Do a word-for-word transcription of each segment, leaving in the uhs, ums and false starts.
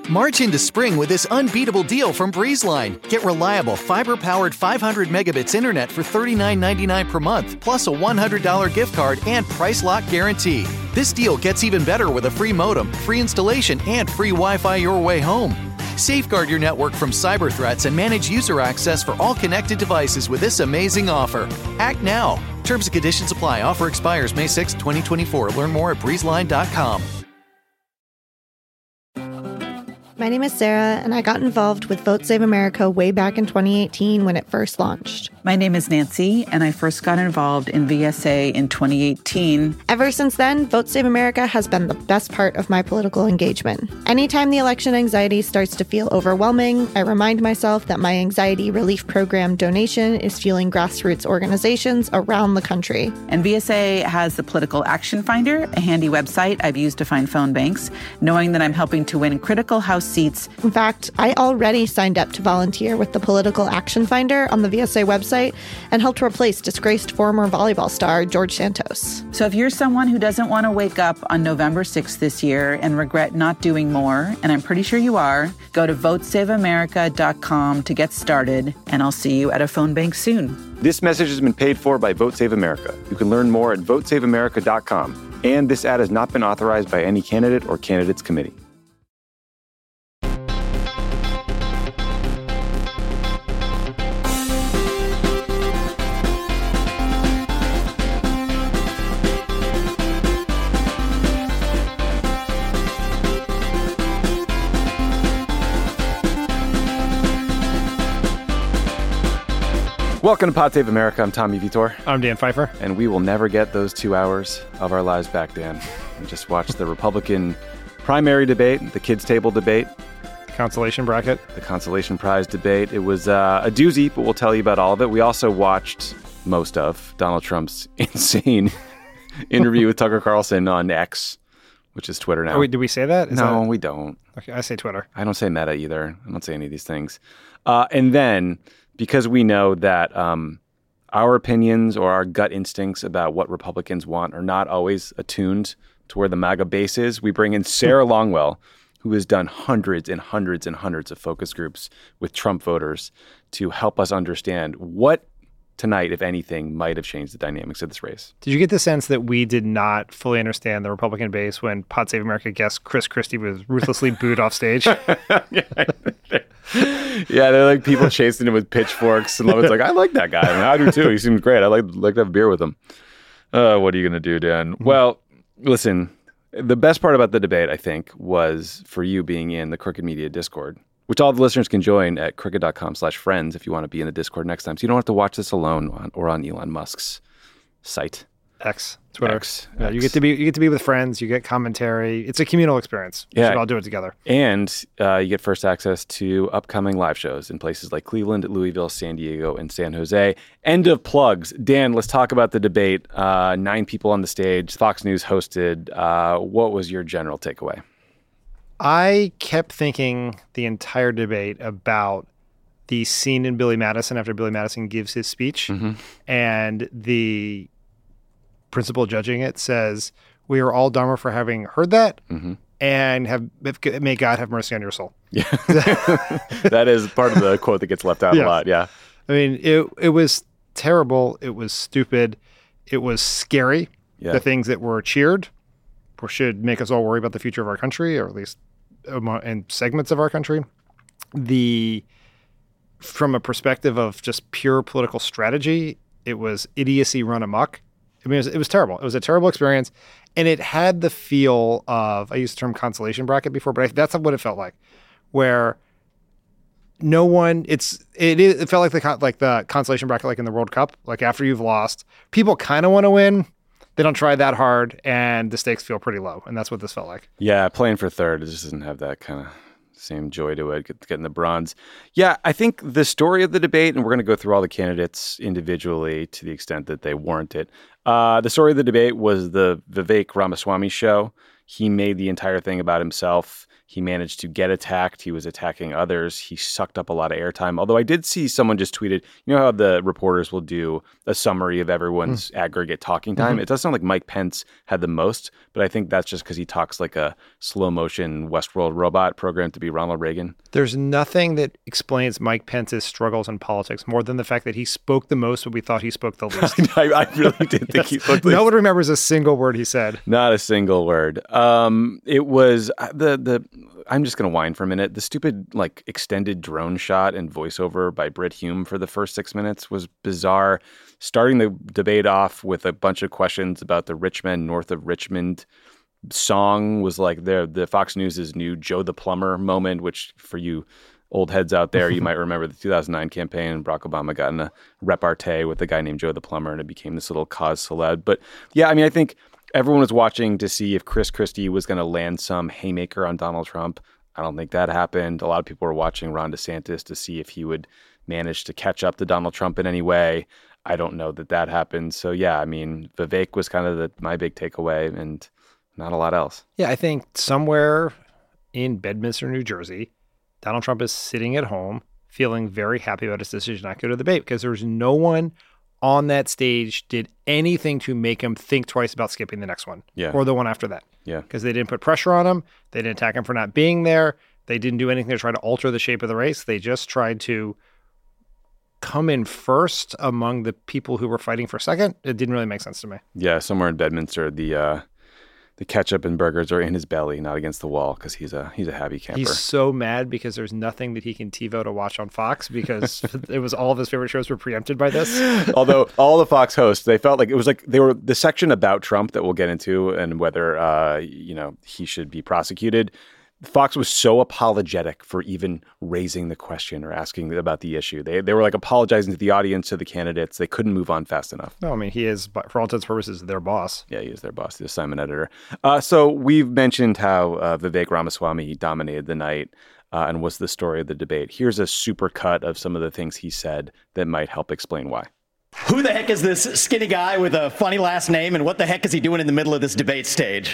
March into spring with this unbeatable deal from BreezeLine. Get reliable, fiber-powered five hundred megabits internet for thirty-nine ninety-nine per month, plus a one hundred dollars gift card and price lock guarantee. This deal gets even better with a free modem, free installation, and free Wi-Fi your way home. Safeguard your network from cyber threats and manage user access for all connected devices with this amazing offer. Act now. Terms and conditions apply. Offer expires May sixth, twenty twenty-four. Learn more at breezeline dot com. My name is Sarah, and I got involved with Vote Save America way back in twenty eighteen when it first launched. My name is Nancy, and I first got involved in V S A in twenty eighteen. Ever since then, Vote Save America has been the best part of my political engagement. Anytime the election anxiety starts to feel overwhelming, I remind myself that my anxiety relief program donation is fueling grassroots organizations around the country. And V S A has the Political Action Finder, a handy website I've used to find phone banks, knowing that I'm helping to win critical House seats. In fact, I already signed up to volunteer with the Political Action Finder on the V S A website and helped replace disgraced former volleyball star George Santos. So if you're someone who doesn't want to wake up on November sixth this year and regret not doing more, and I'm pretty sure you are, go to vote save america dot com to get started, and I'll see you at a phone bank soon. This message has been paid for by Vote Save America. You can learn more at vote save america dot com. And this ad has not been authorized by any candidate or candidates committee. Welcome to Pod Save America. I'm Tommy Vitor. I'm Dan Pfeiffer. And we will never get those two hours of our lives back, Dan. We just watched the Republican primary debate, the kids' table debate. Consolation bracket. The consolation prize debate. It was uh, a doozy, but we'll tell you about all of it. We also watched most of Donald Trump's insane interview with Tucker Carlson on X, which is Twitter now. Oh, wait, did we say that? Is no, that... we don't. Okay, I say Twitter. I don't say Meta either. I don't say any of these things. Uh, and then... because we know that um, our opinions or our gut instincts about what Republicans want are not always attuned to where the MAGA base is, we bring in Sarah Longwell, who has done hundreds and hundreds and hundreds of focus groups with Trump voters to help us understand what tonight, if anything, might have changed the dynamics of this race. Did you get the sense that we did not fully understand the Republican base when Pod Save America guest Chris Christie was ruthlessly booed off stage? yeah, yeah, they're like people chasing him with pitchforks. And Lovett's like, I like that guy. I mean, I do too. He seems great. I like like to have a beer with him. Uh, what are you going to do, Dan? Mm-hmm. Well, listen, the best part about the debate, I think, was for you being in the Crooked Media Discord, which all the listeners can join at crooked dot com slash friends if you want to be in the Discord next time. So you don't have to watch this alone on, or on Elon Musk's site. X, Twitter. X, yeah, X. You get to be you get to be with friends. You get commentary. It's a communal experience. We yeah. should all do it together. And uh, you get first access to upcoming live shows in places like Cleveland, Louisville, San Diego, and San Jose. End of plugs. Dan, let's talk about the debate. Uh, nine people on the stage. Fox News hosted. Uh, what was your general takeaway? I kept thinking the entire debate about the scene in Billy Madison after Billy Madison gives his speech, mm-hmm. and the principal judging it says, "We are all dumber for having heard that, mm-hmm. and have may God have mercy on your soul." Yeah, that is part of the quote that gets left out yeah. a lot. Yeah, I mean, it it was terrible. It was stupid. It was scary. Yeah. The things that were cheered should make us all worry about the future of our country, or at least in segments of our country. The from a perspective of just pure political strategy, it was idiocy run amok. I mean, it was, it was terrible. It was a terrible experience, and it had the feel of, I used the term consolation bracket before, but I, that's what it felt like, where no one, it's it, it felt like the like the consolation bracket, like in the World Cup, like after you've lost, people kind of want to win. They don't try that hard, and the stakes feel pretty low, and that's what this felt like. Yeah, playing for third, it just doesn't have that kind of same joy to it, getting the bronze. Yeah, I think the story of the debate, and we're going to go through all the candidates individually to the extent that they warrant it. Uh, the story of the debate was the Vivek Ramaswamy show. He made the entire thing about himself. He managed to get attacked. He was attacking others. He sucked up a lot of airtime. Although I did see someone just tweeted, you know how the reporters will do a summary of everyone's mm. aggregate talking time? Mm-hmm. It does sound like Mike Pence had the most, but I think that's just because he talks like a slow motion Westworld robot programmed to be Ronald Reagan. There's nothing that explains Mike Pence's struggles in politics more than the fact that he spoke the most, but we thought he spoke the least. I, I really did think he spoke the least. No one remembers a single word he said. Not a single word. Um, it was the the. I'm just going to whine for a minute. The stupid, like, extended drone shot and voiceover by Brit Hume for the first six minutes was bizarre. Starting the debate off with a bunch of questions about the Rich Men North of Richmond song was like the, the Fox News' new Joe the Plumber moment, which for you old heads out there, you might remember the two thousand nine campaign. Barack Obama got in a repartee with a guy named Joe the Plumber, and it became this little cause celeb. But yeah, I mean, I think everyone was watching to see if Chris Christie was going to land some haymaker on Donald Trump. I don't think that happened. A lot of people were watching Ron DeSantis to see if he would manage to catch up to Donald Trump in any way. I don't know that that happened. So, yeah, I mean, Vivek was kind of the, my big takeaway and not a lot else. Yeah, I think somewhere in Bedminster, New Jersey, Donald Trump is sitting at home feeling very happy about his decision not to go to the debate because there's no one on that stage did anything to make him think twice about skipping the next one yeah. or the one after that. Yeah. Because they didn't put pressure on him. They didn't attack him for not being there. They didn't do anything to try to alter the shape of the race. They just tried to come in first among the people who were fighting for second. It didn't really make sense to me. Yeah, somewhere in Bedminster, the uh, the ketchup and burgers are in his belly, not against the wall, because he's a he's a happy camper. He's so mad because there's nothing that he can TiVo to watch on Fox because it was all of his favorite shows were preempted by this. Although all the Fox hosts, they felt like it was like they were the section about Trump that we'll get into and whether uh, you know he should be prosecuted. Fox was so apologetic for even raising the question or asking about the issue. They they were like apologizing to the audience, to the candidates. They couldn't move on fast enough. No, I mean, he is, for all intents and purposes, their boss. Yeah, he is their boss, the assignment editor. Uh, so we've mentioned how uh, Vivek Ramaswamy dominated the night uh, and was the story of the debate. Here's a super cut of some of the things he said that might help explain why. Who the heck is this skinny guy with a funny last name, and what the heck is he doing in the middle of this debate stage?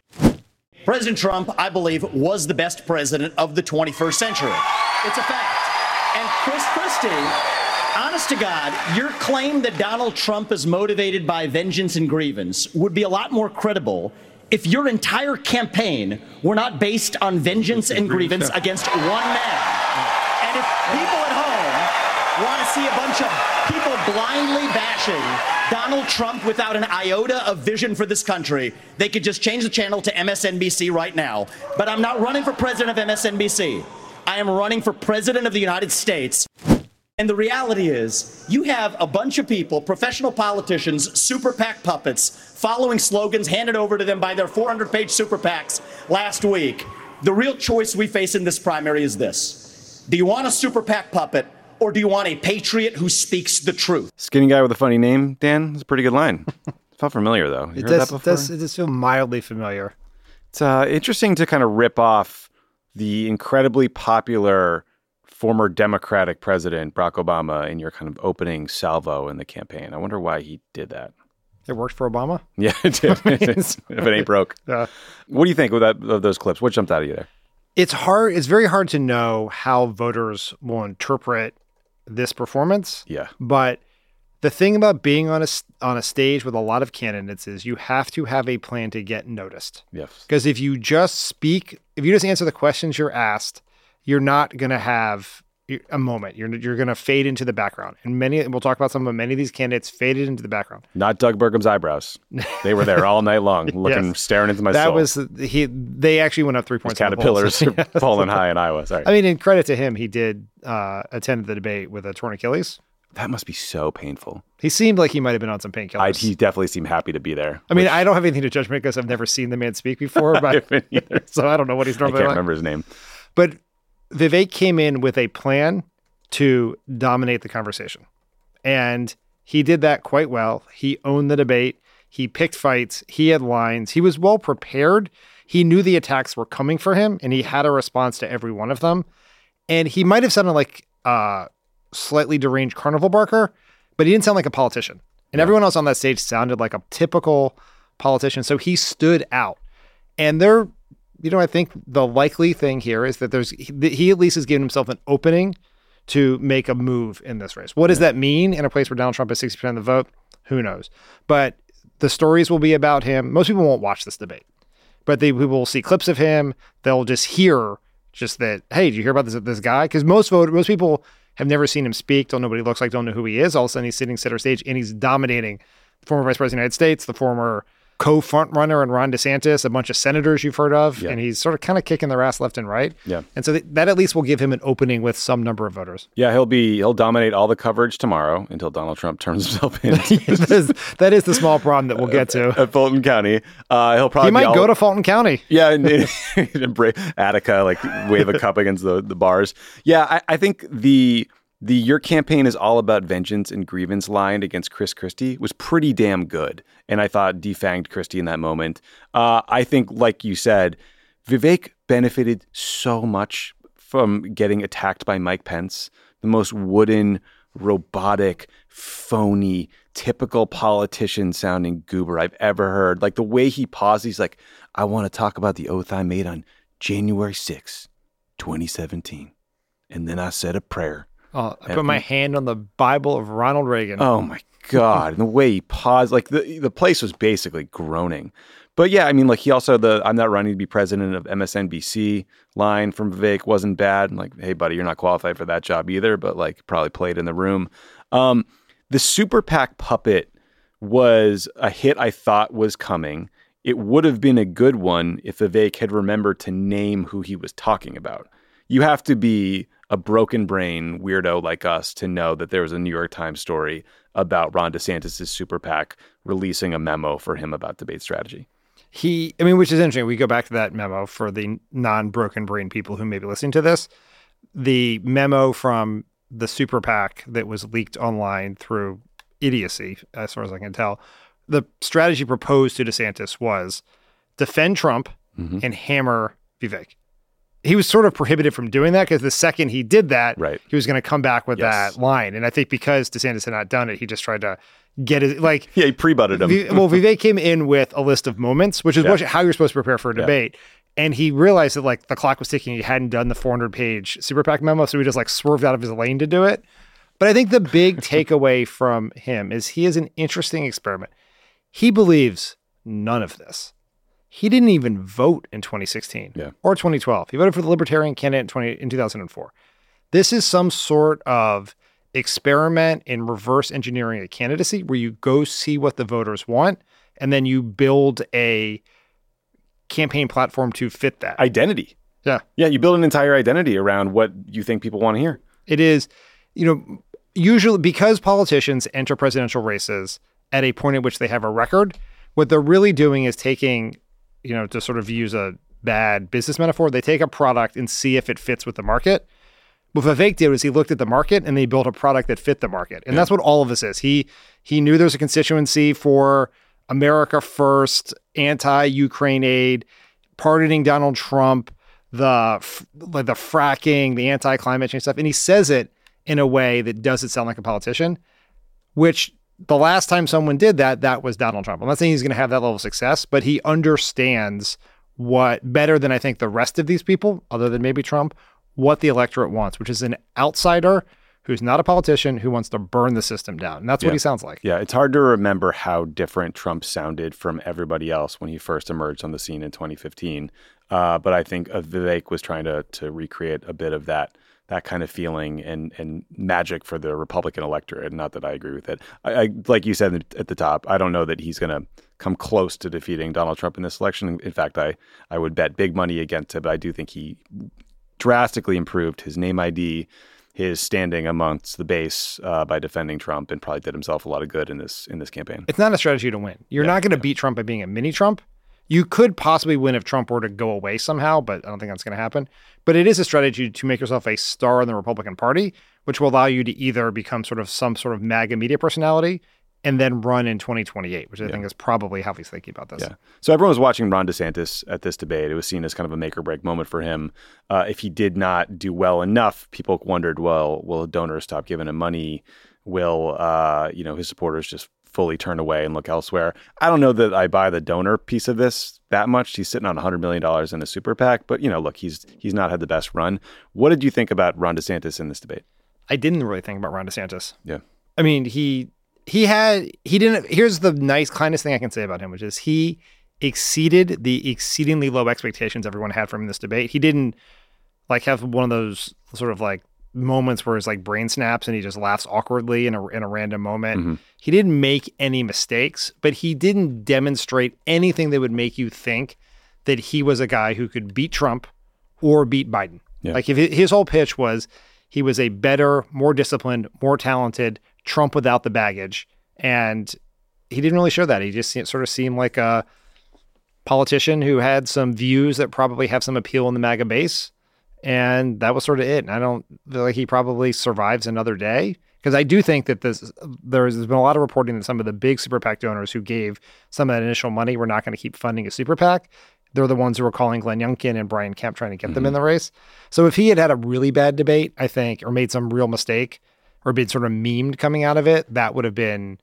President Trump, I believe, was the best president of the twenty-first century. It's a fact. And Chris Christie, honest to God, your claim that Donald Trump is motivated by vengeance and grievance would be a lot more credible if your entire campaign were not based on vengeance and grievance against one man. And if people at home want to see a bunch of people blindly bashing Donald Trump without an iota of vision for this country, they could just change the channel to M S N B C right now. But I'm not running for president of M S N B C. I am running for president of the United States. And the reality is, you have a bunch of people, professional politicians, super PAC puppets, following slogans handed over to them by their four hundred page super PACs last week. The real choice we face in this primary is this. Do you want a super PAC puppet, or do you want a patriot who speaks the truth? Skinny guy with a funny name, Dan? That's a pretty good line. Felt familiar, though. You it heard does, that before? Does, it does feel mildly familiar. It's uh, interesting to kind of rip off the incredibly popular former Democratic president, Barack Obama, in your kind of opening salvo in the campaign. I wonder why he did that. It worked for Obama? Yeah, it did. If it ain't broke. Yeah. What do you think of, that, of those clips? What jumped out at you there? It's hard. It's very hard to know how voters will interpret this performance. Yeah. But the thing about being on a, on a stage with a lot of candidates is you have to have a plan to get noticed. Yes. Because if you just speak, if you just answer the questions you're asked, you're not going to have a moment. You're you're going to fade into the background. And many, we'll talk about some of many of these candidates faded into the background. Not Doug Burgum's eyebrows. They were there all night long, looking, yes. staring into my that soul. That was, he. They actually went up three points. Caterpillars are falling high in Iowa. Sorry. I mean, in credit to him, he did uh, attend the debate with a torn Achilles. That must be so painful. He seemed like he might have been on some painkillers. I, he definitely seemed happy to be there. I mean, which... I don't have anything to judge him because I've never seen the man speak before, but so I don't know what he's normally I can't like. remember his name. But Vivek came in with a plan to dominate the conversation. And he did that quite well. He owned the debate. He picked fights. He had lines. He was well prepared. He knew the attacks were coming for him, and he had a response to every one of them. And he might have sounded like a slightly deranged carnival barker, but he didn't sound like a politician. And yeah. everyone else on that stage sounded like a typical politician. So he stood out. And they're, you know, I think the likely thing here is that there's he, he at least has given himself an opening to make a move in this race. What does that mean in a place where Donald Trump has sixty percent of the vote? Who knows? But the stories will be about him. Most people won't watch this debate, but they people will see clips of him. They'll just hear just that, hey, did you hear about this this guy? Because most vote, most people have never seen him speak, don't know what he looks like, don't know who he is. All of a sudden he's sitting center stage and he's dominating the former vice president of the United States, the former co-front runner and Ron DeSantis, a bunch of senators you've heard of, yeah. and he's sort of kind of kicking their ass left and right. Yeah. And so th- that at least will give him an opening with some number of voters. Yeah, he'll be he'll dominate all the coverage tomorrow until Donald Trump turns himself in. that, is, that is the small problem that we'll get to. At Fulton County. Uh, he'll probably He might all, go to Fulton County. Yeah, and, and break Attica, like wave a cup against the, the bars. Yeah, I, I think the the your campaign is all about vengeance and grievance line against Chris Christie was pretty damn good. And I thought defanged Christie in that moment. Uh, I think, like you said, Vivek benefited so much from getting attacked by Mike Pence, the most wooden, robotic, phony, typical politician-sounding goober I've ever heard. Like the way he paused, he's like, I want to talk about the oath I made on January sixth, twenty seventeen. And then I said a prayer. Oh, I put my hand on the Bible of Ronald Reagan. Oh, my God. And the way he paused, like the the place was basically groaning. But yeah, I mean, like he also, the I'm not running to be president of M S N B C line from Vivek wasn't bad. Like, hey, buddy, you're not qualified for that job either, but like probably played in the room. Um, the Super PAC puppet was a hit I thought was coming. It would have been a good one if Vivek had remembered to name who he was talking about. You have to be a broken brain weirdo like us to know that there was a New York Times story about Ron DeSantis' Super PAC releasing a memo for him about debate strategy. He, I mean, which is interesting. We go back to that memo for the non-broken brain people who may be listening to this. The memo from the Super PAC that was leaked online through idiocy, as far as I can tell. The strategy proposed to DeSantis was defend Trump mm-hmm. and hammer Vivek. He was sort of prohibited from doing that because the second he did that, right. he was going to come back with yes. that line. And I think because DeSantis had not done it, he just tried to get it. Like, yeah, he pre-butted him. v- well, Vivek came in with a list of moments, which is yeah. what, how you're supposed to prepare for a debate. Yeah. And he realized that like the clock was ticking. He hadn't done the four hundred page Super PAC memo, so he just like swerved out of his lane to do it. But I think the big takeaway from him is he is an interesting experiment. He believes none of this. He didn't even vote in twenty sixteen yeah. or twenty twelve. He voted for the Libertarian candidate in, twenty, in two thousand four. This is some sort of experiment in reverse engineering a candidacy where you go see what the voters want and then you build a campaign platform to fit that. Identity. Yeah. Yeah, you build an entire identity around what you think people want to hear. It is, you know, usually because politicians enter presidential races at a point at which they have a record, what they're really doing is taking, you know, to sort of use a bad business metaphor, they take a product and see if it fits with the market. What Vivek did was he looked at the market and they built a product that fit the market. And yeah. that's what all of this is. He he knew there's a constituency for America First, anti-Ukraine aid, pardoning Donald Trump, the like the fracking, the anti-climate change stuff. And he says it in a way that doesn't sound like a politician, which the last time someone did that, that was Donald Trump. I'm not saying he's going to have that level of success, but he understands what better than I think the rest of these people, other than maybe Trump, what the electorate wants, which is an outsider who's not a politician who wants to burn the system down. And that's yeah. what he sounds like. Yeah, it's hard to remember how different Trump sounded from everybody else when he first emerged on the scene in twenty fifteen. Uh, but I think uh, Vivek was trying to to recreate a bit of that that kind of feeling and and magic for the Republican electorate. Not that I agree with it. I, I like you said at the top, I don't know that he's going to come close to defeating Donald Trump in this election. In fact, I, I would bet big money against it, but I do think he drastically improved his name I D, his standing amongst the base uh, by defending Trump, and probably did himself a lot of good in this in this campaign. It's not a strategy to win. You're yeah, not going to yeah. beat Trump by being a mini Trump. You could possibly win if Trump were to go away somehow, but I don't think that's going to happen. But it is a strategy to make yourself a star in the Republican Party, which will allow you to either become sort of some sort of MAGA media personality and then run in twenty twenty-eight, which I yeah. think is probably how he's thinking about this. Yeah. So everyone was watching Ron DeSantis at this debate. It was seen as kind of a make or break moment for him. Uh, if he did not do well enough, people wondered, well, will donors stop giving him money? Will, uh, you know, his supporters just fully turn away and look elsewhere. I don't know that I buy the donor piece of this that much. He's sitting on one hundred million dollars in a super PAC, but, you know, look, he's he's not had the best run. What did you think about Ron DeSantis in this debate? I didn't really think about Ron DeSantis. Yeah. I mean, he he had, he didn't, here's the nice, kindest thing I can say about him, which is he exceeded the exceedingly low expectations everyone had from him in this debate. He didn't like have one of those sort of like moments where his like brain snaps and he just laughs awkwardly in a in a random moment. Mm-hmm. He didn't make any mistakes, but he didn't demonstrate anything that would make you think that he was a guy who could beat Trump or beat Biden. Yeah. Like if his whole pitch was he was a better, more disciplined, more talented Trump without the baggage, and he didn't really show that. He just sort of seemed like a politician who had some views that probably have some appeal in the MAGA base. And that was sort of it. And I don't feel like he probably survives another day, because I do think that this there's been a lot of reporting that some of the big super PAC donors who gave some of that initial money were not going to keep funding a super PAC. They're the ones who were calling Glenn Youngkin and Brian Kemp trying to get mm-hmm. them in the race. So if he had had a really bad debate, I think, or made some real mistake or been sort of memed coming out of it, that would have been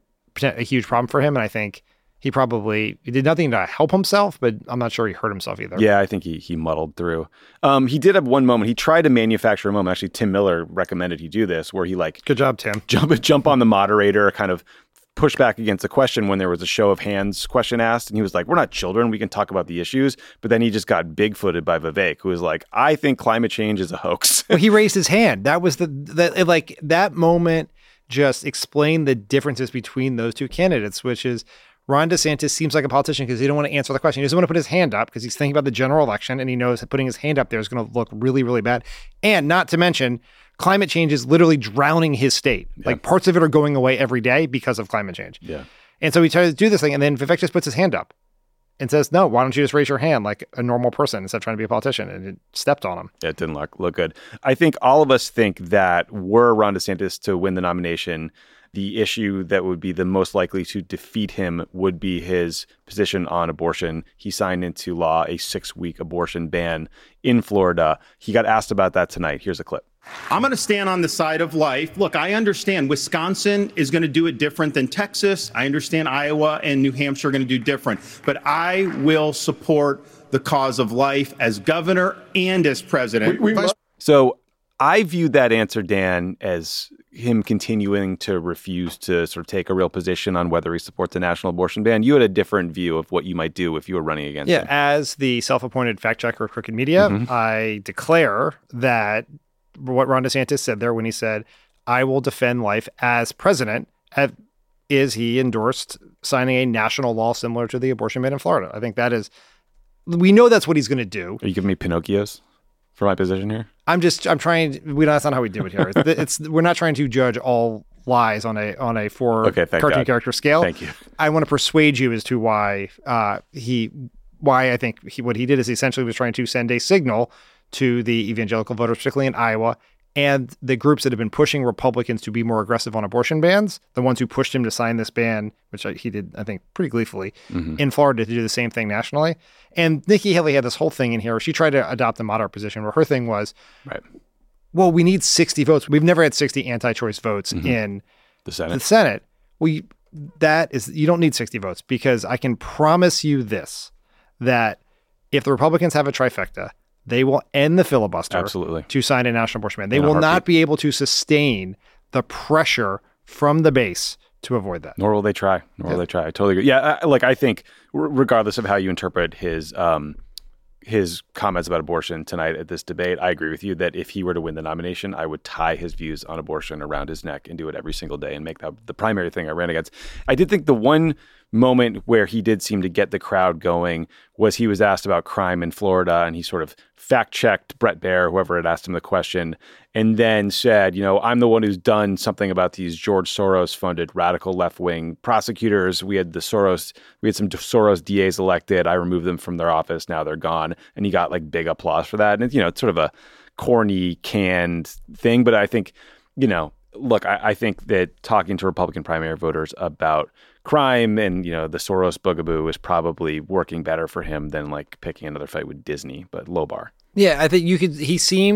a huge problem for him. And I think he probably he did nothing to help himself, but I'm not sure he hurt himself either. Yeah, I think he he muddled through. Um, he did have one moment. He tried to manufacture a moment. Actually, Tim Miller recommended he do this, where he like good job, Tim. Jump jump on the moderator, kind of push back against a question when there was a show of hands question asked, and he was like, "We're not children. We can talk about the issues." But then he just got bigfooted by Vivek, who was like, "I think climate change is a hoax." Well, he raised his hand. That was the that like that moment just explained the differences between those two candidates, which is Ron DeSantis seems like a politician because he don't want to answer the question. He doesn't want to put his hand up because he's thinking about the general election, and he knows that putting his hand up there is going to look really, really bad. And not to mention, climate change is literally drowning his state. Yeah. Like parts of it are going away every day because of climate change. Yeah. And so he tries to do this thing, and then Vivek just puts his hand up and says, "No, why don't you just raise your hand like a normal person instead of trying to be a politician?" And it stepped on him. It didn't look, look good. I think all of us think that were Ron DeSantis to win the nomination, the issue that would be the most likely to defeat him would be his position on abortion. He signed into law a six-week abortion ban in Florida. He got asked about that tonight. Here's a clip. I'm going to stand on the side of life. Look, I understand Wisconsin is going to do it different than Texas. I understand Iowa and New Hampshire are going to do different. But I will support the cause of life as governor and as president. We, we must- so I viewed that answer, Dan, as him continuing to refuse to sort of take a real position on whether he supports a national abortion ban. You had a different view of what you might do if you were running against yeah, him. Yeah, as the self-appointed fact checker of Crooked Media, mm-hmm. I declare that what Ron DeSantis said there when he said, "I will defend life as president," have, is he endorsed signing a national law similar to the abortion ban in Florida. I think that is, we know that's what he's going to do. Are you giving me Pinocchios for my position here? I'm just, I'm trying, we that's not how we do it here. It's, it's we're not trying to judge all lies on a on a four okay, cartoon God. character scale. Thank you. I want to persuade you as to why uh, he, why I think he, what he did is he essentially was trying to send a signal to the evangelical voters, particularly in Iowa, and the groups that have been pushing Republicans to be more aggressive on abortion bans, the ones who pushed him to sign this ban, which he did, I think, pretty gleefully, mm-hmm. in Florida to do the same thing nationally. And Nikki Haley had this whole thing in here where she tried to adopt a moderate position where her thing was, right. well, we need sixty votes. We've never had sixty anti-choice votes mm-hmm. in the Senate. The Senate. We, that is, you don't need sixty votes, because I can promise you this, that if the Republicans have a trifecta, they will end the filibuster Absolutely. to sign a national abortion ban. They will not be able to sustain the pressure from the base to avoid that. Nor will they try. Nor yeah. will they try. I totally agree. Yeah, I, like I think, r- regardless of how you interpret his um, his comments about abortion tonight at this debate, I agree with you that if he were to win the nomination, I would tie his views on abortion around his neck and do it every single day and make that the primary thing I ran against. I did think the one moment where he did seem to get the crowd going was he was asked about crime in Florida, and he sort of fact-checked Bret Baier, whoever had asked him the question, and then said, you know, I'm the one who's done something about these George Soros-funded radical left-wing prosecutors. We had the Soros, we had some Soros D As elected. I removed them from their office. Now they're gone. And he got like big applause for that. And, you know, it's sort of a corny, canned thing. But I think, you know, look, I, I think that talking to Republican primary voters about crime and, you know, the Soros bugaboo is probably working better for him than like picking another fight with Disney, but low bar. Yeah, I think you could, he seemed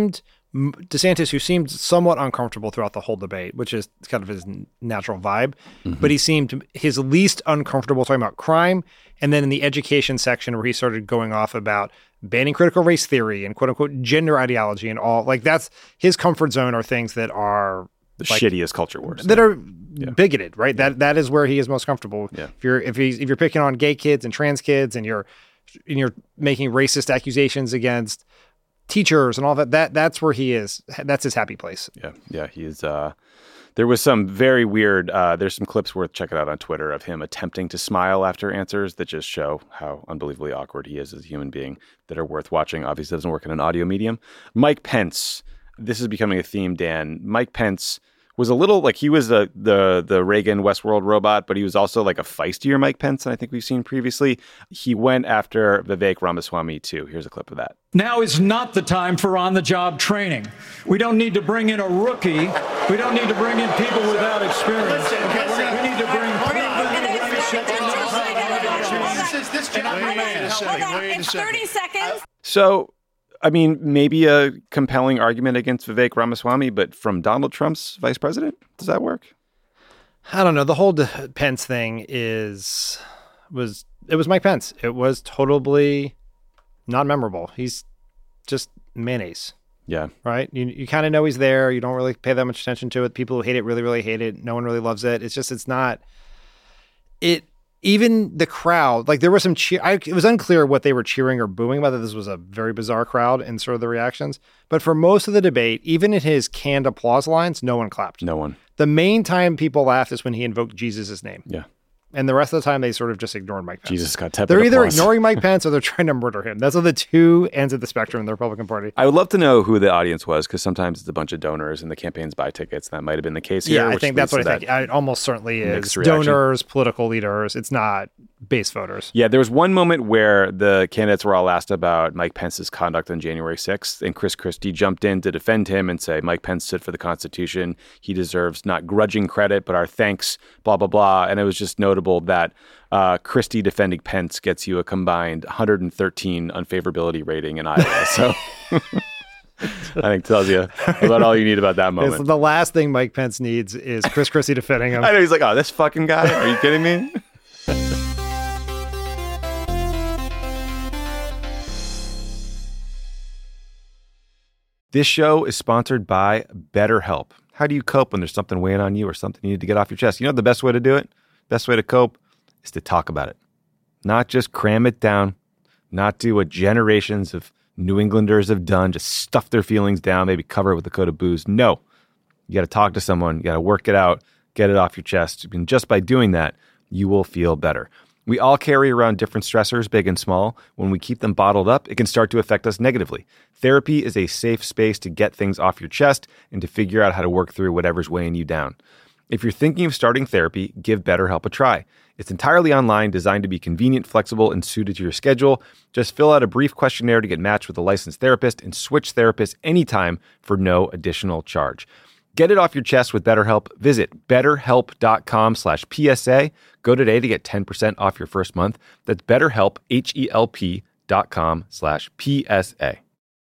DeSantis, who seemed somewhat uncomfortable throughout the whole debate, which is kind of his natural vibe, mm-hmm. but he seemed his least uncomfortable talking about crime. And then in the education section where he started going off about banning critical race theory and quote unquote gender ideology and all, like that's his comfort zone are things that are the like, shittiest culture wars that are yeah. bigoted, right? Yeah. That that is where he is most comfortable. Yeah. If you're if he's if you're picking on gay kids and trans kids and you're and you're making racist accusations against teachers and all that, that that's where he is. That's his happy place. Yeah. Yeah. He is. Uh, there was some very weird, uh, there's some clips worth checking out on Twitter of him attempting to smile after answers that just show how unbelievably awkward he is as a human being that are worth watching. Obviously, it doesn't work in an audio medium. Mike Pence. This is becoming a theme, Dan. Mike Pence was a little like he was the the the Reagan Westworld robot, but he was also like a feistier Mike Pence than I think we've seen previously. He went after Vivek Ramaswamy too. Here's a clip of that. Now is not the time for on-the-job training. We don't need to bring in a rookie. We don't need to bring in people without experience. Listen, okay, listen, we need to bring thirty seconds. So, I mean, maybe a compelling argument against Vivek Ramaswamy, but from Donald Trump's vice president, does that work? I don't know. The whole De- Pence thing is was it was Mike Pence. It was totally not memorable. He's just mayonnaise. Yeah. Right. You you kind of know he's there. You don't really pay that much attention to it. People who hate it really, really hate it. No one really loves it. It's just it's not it. Even the crowd, like there was some cheer. I, it was unclear what they were cheering or booing, whether this was a very bizarre crowd and sort of the reactions. But for most of the debate, even in his canned applause lines, no one clapped. No one. The main time people laughed is when he invoked Jesus' name. Yeah. And the rest of the time, they sort of just ignored Mike Pence. Jesus got tepid They're either applause. ignoring Mike Pence or they're trying to murder him. Those are the two ends of the spectrum in the Republican Party. I would love to know who the audience was, because sometimes it's a bunch of donors and the campaigns buy tickets. That might have been the case here. Yeah, I think that's what I think. It almost certainly is donors, political leaders. It's not base voters. Yeah, there was one moment where the candidates were all asked about Mike Pence's conduct on January sixth, and Chris Christie jumped in to defend him and say, Mike Pence stood for the Constitution. He deserves not grudging credit, but our thanks, blah, blah, blah. And it was just notable that uh, Christie defending Pence gets you a combined one hundred thirteen unfavorability rating in Iowa. So I think tells you about all you need about that moment. It's the last thing Mike Pence needs is Chris Christie defending him. I know, he's like, oh, this fucking guy? Are you kidding me? This show is sponsored by BetterHelp. How do you cope when there's something weighing on you or something you need to get off your chest? You know the best way to do it? Best way to cope is to talk about it. Not just cram it down, not do what generations of New Englanders have done, just stuff their feelings down, maybe cover it with a coat of booze. No. You got to talk to someone. You got to work it out, get it off your chest. And just by doing that, you will feel better. We all carry around different stressors, big and small. When we keep them bottled up, it can start to affect us negatively. Therapy is a safe space to get things off your chest and to figure out how to work through whatever's weighing you down. If you're thinking of starting therapy, give BetterHelp a try. It's entirely online, designed to be convenient, flexible, and suited to your schedule. Just fill out a brief questionnaire to get matched with a licensed therapist and switch therapists anytime for no additional charge. Get it off your chest with BetterHelp. Visit betterhelp.com slash PSA. Go today to get ten percent off your first month. That's BetterHelp, H-E-L-P dot com slash P-S-A.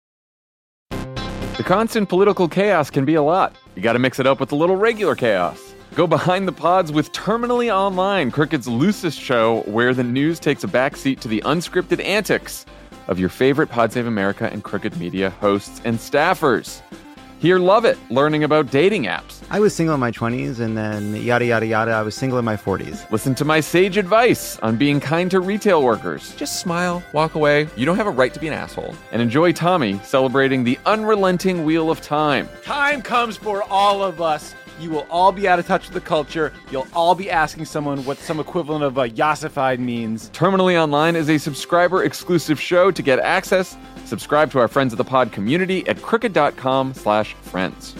The constant political chaos can be a lot. You got to mix it up with a little regular chaos. Go behind the pods with Terminally Online, Crooked's loosest show where the news takes a backseat to the unscripted antics of your favorite Pod Save America and Crooked Media hosts and staffers. Here, love it, learning about dating apps. I was single in my twenties, and then yada, yada, yada, I was single in my forties. Listen to my sage advice on being kind to retail workers. Just smile, walk away. You don't have a right to be an asshole. And enjoy Tommy celebrating the unrelenting wheel of time. Time comes for all of us. You will all be out of touch with the culture. You'll all be asking someone what some equivalent of a yassified means. Terminally Online is a subscriber-exclusive show. To get access, subscribe to our Friends of the Pod community at crooked.com slash friends.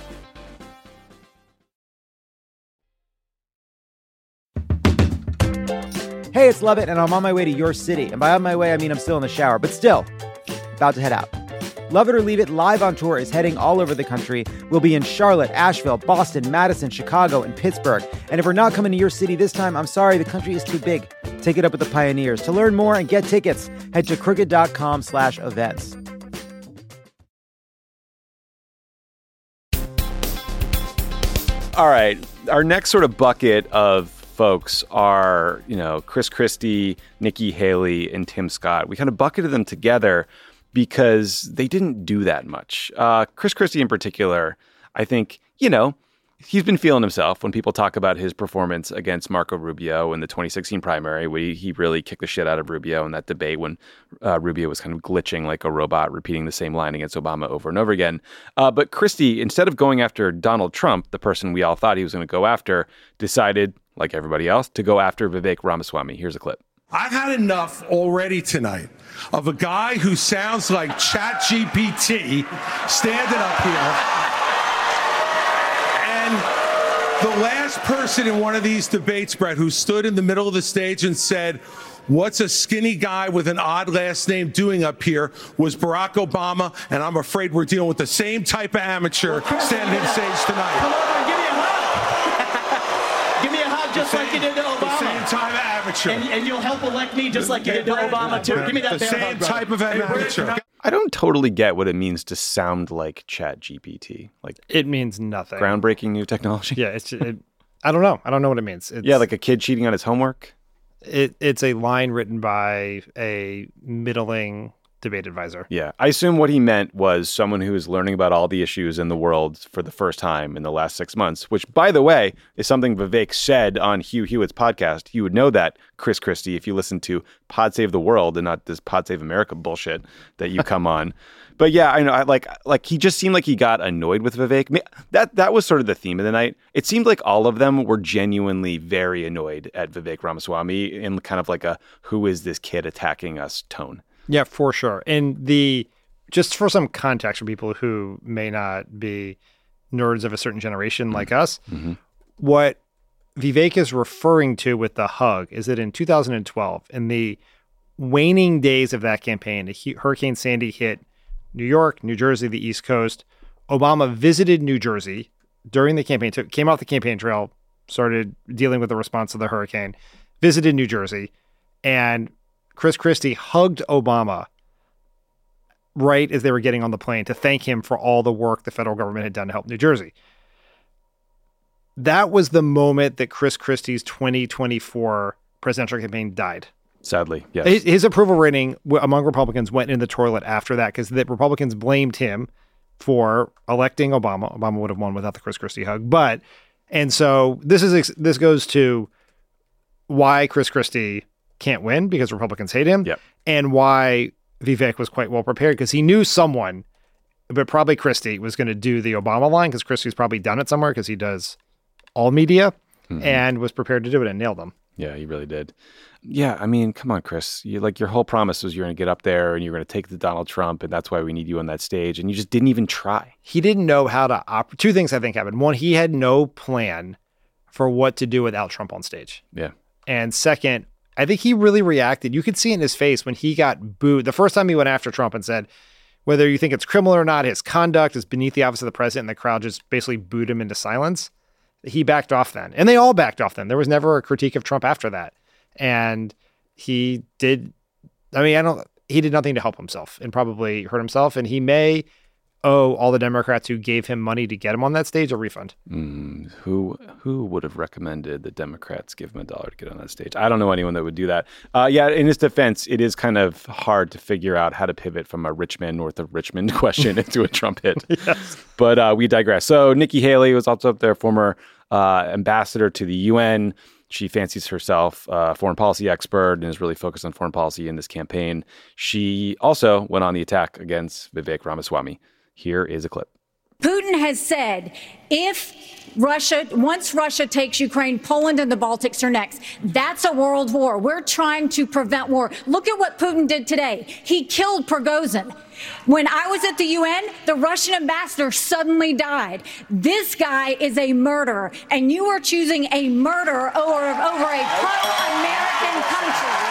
Hey, it's Lovett, and I'm on my way to your city. And by on my way, I mean I'm still in the shower, but still, about to head out. Love It or Leave It Live on Tour is heading all over the country. We'll be in Charlotte, Asheville, Boston, Madison, Chicago, and Pittsburgh. And if we're not coming to your city this time, I'm sorry, the country is too big. Take it up with the pioneers. To learn more and get tickets, head to crooked.com slash events. All right. Our next sort of bucket of folks are, you know, Chris Christie, Nikki Haley, and Tim Scott. We kind of bucketed them together because they didn't do that much. Uh, Chris Christie in particular, I think, you know, he's been feeling himself when people talk about his performance against Marco Rubio in the twenty sixteen primary, where he really kicked the shit out of Rubio in that debate when uh, Rubio was kind of glitching like a robot, repeating the same line against Obama over and over again. Uh, but Christie, instead of going after Donald Trump, the person we all thought he was going to go after, decided, like everybody else, to go after Vivek Ramaswamy. Here's a clip. I've had enough already tonight of a guy who sounds like ChatGPT standing up here. And the last person in one of these debates, Brett, who stood in the middle of the stage and said, "What's a skinny guy with an odd last name doing up here?" was Barack Obama, and I'm afraid we're dealing with the same type of amateur standing on stage tonight. Come over and give me a hug. Give me a hug just same, like you did to Obama. The same type of amateur. And, and you'll help elect me just like you did to Obama, too. Give me that The bear same hug, brother. type of amateur. I don't totally get what it means to sound like ChatGPT. Like, it means nothing. Groundbreaking new technology. Yeah, it's. It, I don't know. I don't know what it means. It's, yeah, like a kid cheating on his homework. It it's a line written by a middling debate advisor. Yeah, I assume what he meant was someone who is learning about all the issues in the world for the first time in the last six months, which, by the way, is something Vivek said on Hugh Hewitt's podcast. You would know that, Chris Christie, if you listen to Pod Save the World and not this Pod Save America bullshit that you come on. But yeah, I know, I, like, like he just seemed like he got annoyed with Vivek. That that was sort of the theme of the night. It seemed like all of them were genuinely very annoyed at Vivek Ramaswamy in kind of like a "who is this kid attacking us" tone. Yeah, for sure. And the just for some context for people who may not be nerds of a certain generation like mm-hmm. us, mm-hmm. what Vivek is referring to with the hug is that in two thousand twelve, in the waning days of that campaign, Hurricane Sandy hit New York, New Jersey, the East Coast. Obama visited New Jersey during the campaign, took, came off the campaign trail, started dealing with the response to the hurricane, visited New Jersey, and Chris Christie hugged Obama right as they were getting on the plane to thank him for all the work the federal government had done to help New Jersey. That was the moment that Chris Christie's twenty twenty-four presidential campaign died. Sadly, yes. His, his approval rating among Republicans went in the toilet after that because the Republicans blamed him for electing Obama. Obama would have won without the Chris Christie hug. But, and so this is this goes to why Chris Christie can't win because Republicans hate him, yep. and why Vivek was quite well prepared because he knew someone, but probably Christie, was going to do the Obama line because Christie's probably done it somewhere because he does all media mm-hmm. and was prepared to do it and nailed them. Yeah, he really did. Yeah, I mean, come on, Chris. You, like your whole promise was you're going to get up there and you're going to take the Donald Trump, and that's why we need you on that stage, and you just didn't even try. He didn't know how to operate. Two things I think happened. One, he had no plan for what to do without Trump on stage. Yeah. And second, I think he really reacted. You could see in his face when he got booed. The first time he went after Trump and said, whether you think it's criminal or not, his conduct is beneath the office of the president, and the crowd just basically booed him into silence. He backed off then. And they all backed off then. There was never a critique of Trump after that. And he did, I mean, I don't, he did nothing to help himself and probably hurt himself. And he may owe all the Democrats who gave him money to get him on that stage a refund. Mm, who who would have recommended the Democrats give him a dollar to get on that stage? I don't know anyone that would do that. Uh, yeah, in his defense, it is kind of hard to figure out how to pivot from a rich man north of Richmond question into a Trump hit. Yes. But uh, we digress. So Nikki Haley was also up there, former uh, ambassador to the U N. She fancies herself a foreign policy expert and is really focused on foreign policy in this campaign. She also went on the attack against Vivek Ramaswamy. Here is a clip. Putin has said if Russia, once Russia takes Ukraine, Poland and the Baltics are next. That's a world war. We're trying to prevent war. Look at what Putin did today. He killed Prigozhin. When I was at the U N, the Russian ambassador suddenly died. This guy is a murderer, and you are choosing a murderer over, over a pro-American country.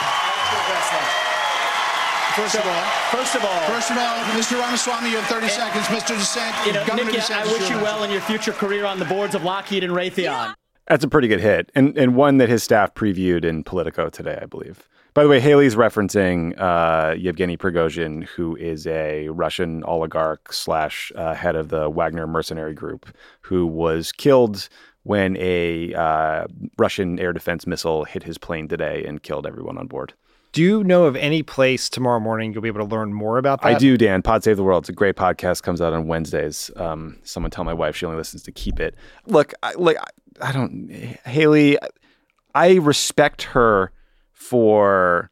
First of all, first of all, first of all, Mister Ramaswamy, you have thirty seconds. Mister DeSantis, you know, Nikki, I wish you well in your future career on the boards of Lockheed and Raytheon. That's a pretty good hit, and and one that his staff previewed in Politico today, I believe. By the way, Haley's referencing uh, Yevgeny Prigozhin, who is a Russian oligarch slash uh, head of the Wagner mercenary group, who was killed when a uh, Russian air defense missile hit his plane today and killed everyone on board. Do you know of any place tomorrow morning you'll be able to learn more about that? I do, Dan. Pod Save the World. It's a great podcast. Comes out on Wednesdays. Um, someone tell my wife she only listens to Keep It. Look, I, like I don't, Haley. I respect her for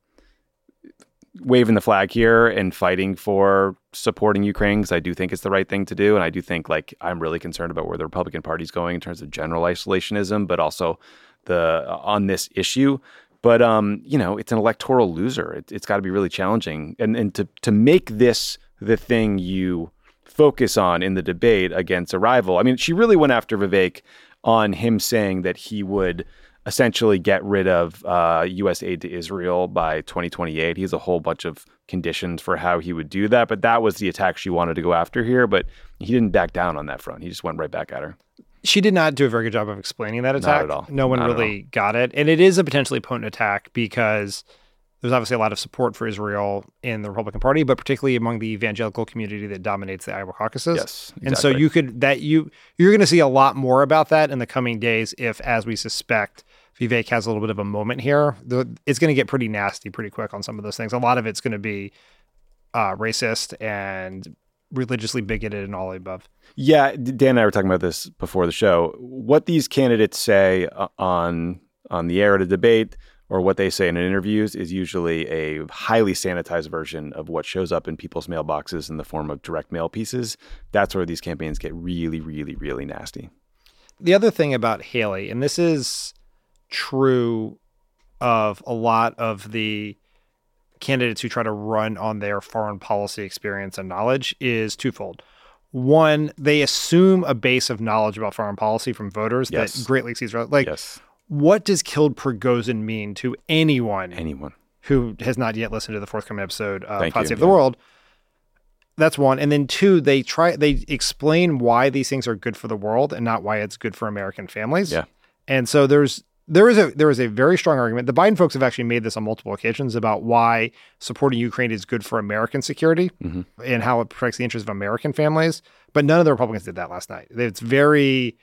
waving the flag here and fighting for supporting Ukraine, because I do think it's the right thing to do, and I do think like I'm really concerned about where the Republican Party's going in terms of general isolationism, but also the uh, on this issue. But, um, you know, it's an electoral loser. It, it's got to be really challenging. And and to, to make this the thing you focus on in the debate against a rival. I mean, she really went after Vivek on him saying that he would essentially get rid of uh, U S aid to Israel by twenty twenty-eight. He has a whole bunch of conditions for how he would do that. But that was the attack she wanted to go after here. But he didn't back down on that front. He just went right back at her. She did not do a very good job of explaining that attack. Not at all. No one Not really got it. And it is a potentially potent attack because there's obviously a lot of support for Israel in the Republican Party, but particularly among the evangelical community that dominates the Iowa caucuses. Yes, exactly. And so you could that you you're going to see a lot more about that in the coming days if, as we suspect, Vivek has a little bit of a moment here. The, it's going to get pretty nasty pretty quick on some of those things. A lot of it's going to be uh, racist and religiously bigoted and all the above. Yeah, Dan and I were talking about this before the show. What these candidates say on on the air at a debate or what they say in interviews is usually a highly sanitized version of what shows up in people's mailboxes in the form of direct mail pieces. That's where these campaigns get really, really, really nasty. The other thing about Haley, and this is true of a lot of the candidates who try to run on their foreign policy experience and knowledge, is twofold. One, they assume a base of knowledge about foreign policy from voters yes. that greatly exceeds. Like, yes. what does killed Prigozhin mean to anyone? Anyone who has not yet listened to the forthcoming episode of Thank Pod you. Save yeah. the World? That's one. And then two, they try they explain why these things are good for the world and not why it's good for American families. Yeah. And so there's There is a there is a very strong argument. The Biden folks have actually made this on multiple occasions about why supporting Ukraine is good for American security mm-hmm. and how it protects the interests of American families. But none of the Republicans did that last night. It's very,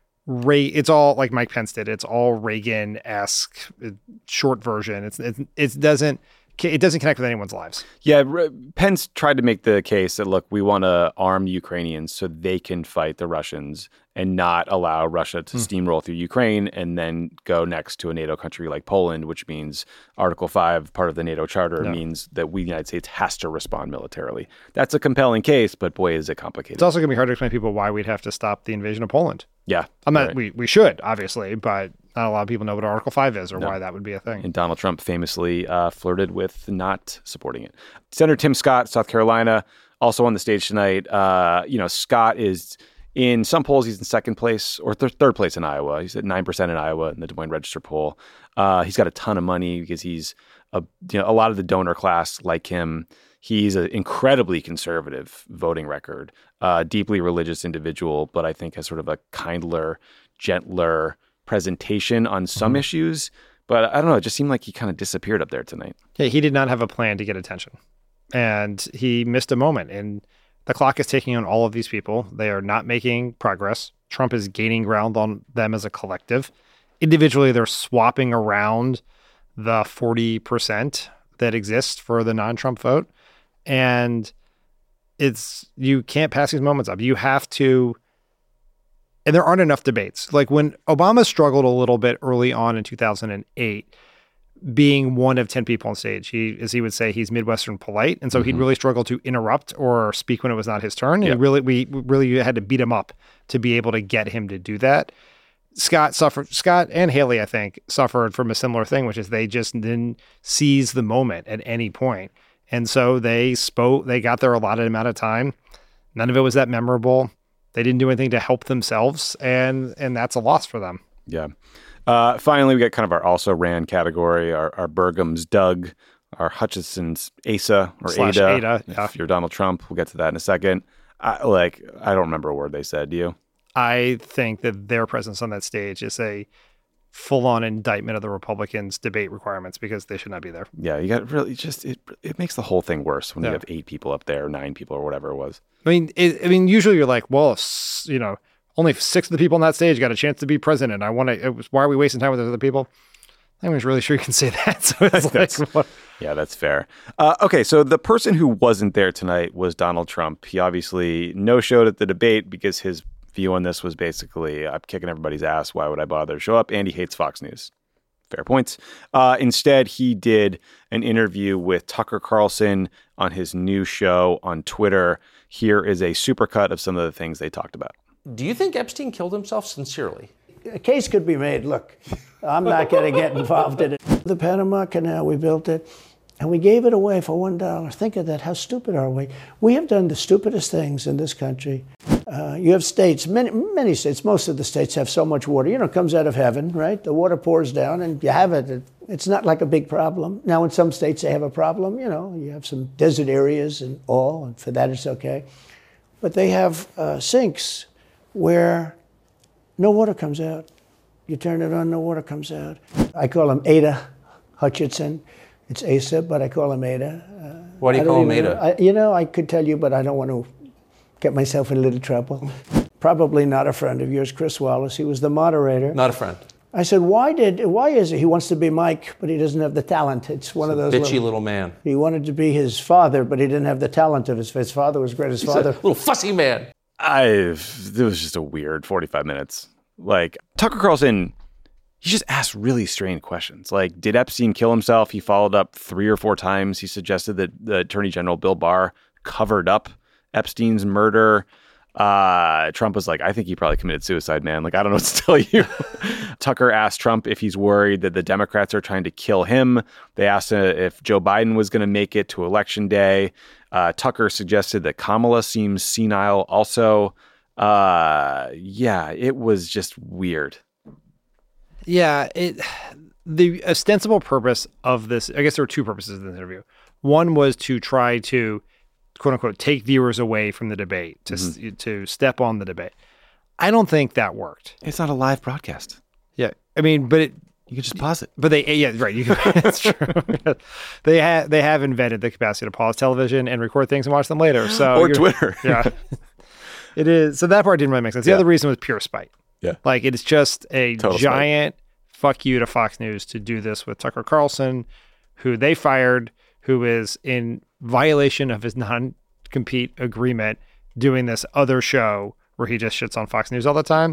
it's all like Mike Pence did. It's all Reagan-esque short version. It's it, it doesn't it doesn't connect with anyone's lives. Yeah, Pence tried to make the case that, look, we want to arm Ukrainians so they can fight the Russians and not allow Russia to mm. steamroll through Ukraine and then go next to a NATO country like Poland, which means Article five, part of the NATO charter, no. means that we, the United States, has to respond militarily. That's a compelling case, but boy, is it complicated. It's also going to be hard to explain to people why we'd have to stop the invasion of Poland. Yeah. I'm not, right. we, we should, obviously, but not a lot of people know what Article five is or no. why that would be a thing. And Donald Trump famously uh, flirted with not supporting it. Senator Tim Scott, South Carolina, also on the stage tonight. Uh, you know, Scott is... In some polls, he's in second place or th- third place in Iowa. He's at nine percent in Iowa in the Des Moines Register poll. Uh, he's got a ton of money because he's a, you know, a lot of the donor class like him. He's an incredibly conservative voting record, uh, deeply religious individual, but I think has sort of a kindler, gentler presentation on some mm-hmm. issues. But I don't know. It just seemed like he kind of disappeared up there tonight. Yeah, he did not have a plan to get attention. And he missed a moment. And the clock is ticking on all of these people. They are not making progress. Trump is gaining ground on them as a collective. Individually, they're swapping around the forty percent that exists for the non-Trump vote. And it's you can't pass these moments up. You have to, and there aren't enough debates. Like when Obama struggled a little bit early on in two thousand eight, being one of ten people on stage. He, as he would say, he's Midwestern polite. And so mm-hmm. he'd really struggle to interrupt or speak when it was not his turn. And yep. he really, we really had to beat him up to be able to get him to do that. Scott suffered, Scott and Haley, I think, suffered from a similar thing, which is they just didn't seize the moment at any point. And so they spoke, they got their allotted amount of time. None of it was that memorable. They didn't do anything to help themselves. And, and that's a loss for them. Yeah. Uh, finally, we got kind of our also ran category, our, our Burgum's Doug, our Hutchison's Asa or Slash Ada. Ada yeah. If you're Donald Trump, we'll get to that in a second. I, like, I don't remember a word they said. Do you? I think that their presence on that stage is a full-on indictment of the Republicans' debate requirements because they should not be there. Yeah, you got really just it. It makes the whole thing worse when Yeah. you have eight people up there, nine people, or whatever it was. I mean, it, I mean, usually you're like, well, s- you know, only six of the people on that stage got a chance to be president. I want to. Why are we wasting time with those other people? I'm not really sure you can say that. So it's like, what? Yeah, that's fair. Uh, okay, so the person who wasn't there tonight was Donald Trump. He obviously no-showed at the debate because his view on this was basically, I'm kicking everybody's ass. Why would I bother to show up? And he hates Fox News. Fair points. Uh, instead, he did an interview with Tucker Carlson on his new show on Twitter. Here is a supercut of some of the things they talked about. Do you think Epstein killed himself sincerely? A case could be made. Look, I'm not going to get involved in it. The Panama Canal, we built it, and we gave it away for one dollar. Think of that. How stupid are we? We have done the stupidest things in this country. Uh, you have states, many, many states, most of the states have so much water. You know, it comes out of heaven, right? The water pours down, and you have it. It's not like a big problem. Now, in some states, they have a problem. You know, you have some desert areas and all, and for that, it's okay. But they have uh, sinks where no water comes out. You turn it on, no water comes out. I call him Ada Hutchinson. It's Asa, but I call him Ada. Uh, Why do you I don't call him even Ada? know. I, you know, I could tell you, but I don't want to get myself in a little trouble. Probably not a friend of yours, Chris Wallace. He was the moderator. Not a friend. I said, why did? Why is it he wants to be Mike, but he doesn't have the talent? It's one He's of a those bitchy little, little man. He wanted to be his father, but he didn't have the talent of his. His father was great. His He's father, a little fussy man. I it was just a weird forty-five minutes. Like Tucker Carlson, he just asked really strange questions. Like, did Epstein kill himself? He followed up three or four times. He suggested that the Attorney General Bill Barr covered up Epstein's murder. Uh, Trump was like, I think he probably committed suicide, man. Like, I don't know what to tell you. Tucker asked Trump if he's worried that the Democrats are trying to kill him. They asked uh, if Joe Biden was going to make it to Election Day. Uh, Tucker suggested that Kamala seems senile also. Uh, yeah, it was just weird. Yeah, it. The ostensible purpose of this, I guess there were two purposes of this interview. One was to try to, quote unquote, take viewers away from the debate, to mm-hmm. to step on the debate. I don't think that worked. It's not a live broadcast. Yeah, I mean, but it, you can just pause it. But they, yeah, right. You can, that's true. they have they have invented the capacity to pause television and record things and watch them later. So or Twitter. Yeah, it is. So that part didn't really make sense. The yeah. other reason was pure spite. Yeah, like it's just a Total giant spite. Fuck you to Fox News to do this with Tucker Carlson, who they fired, who is in violation of his non-compete agreement, doing this other show where he just shits on Fox News all the time.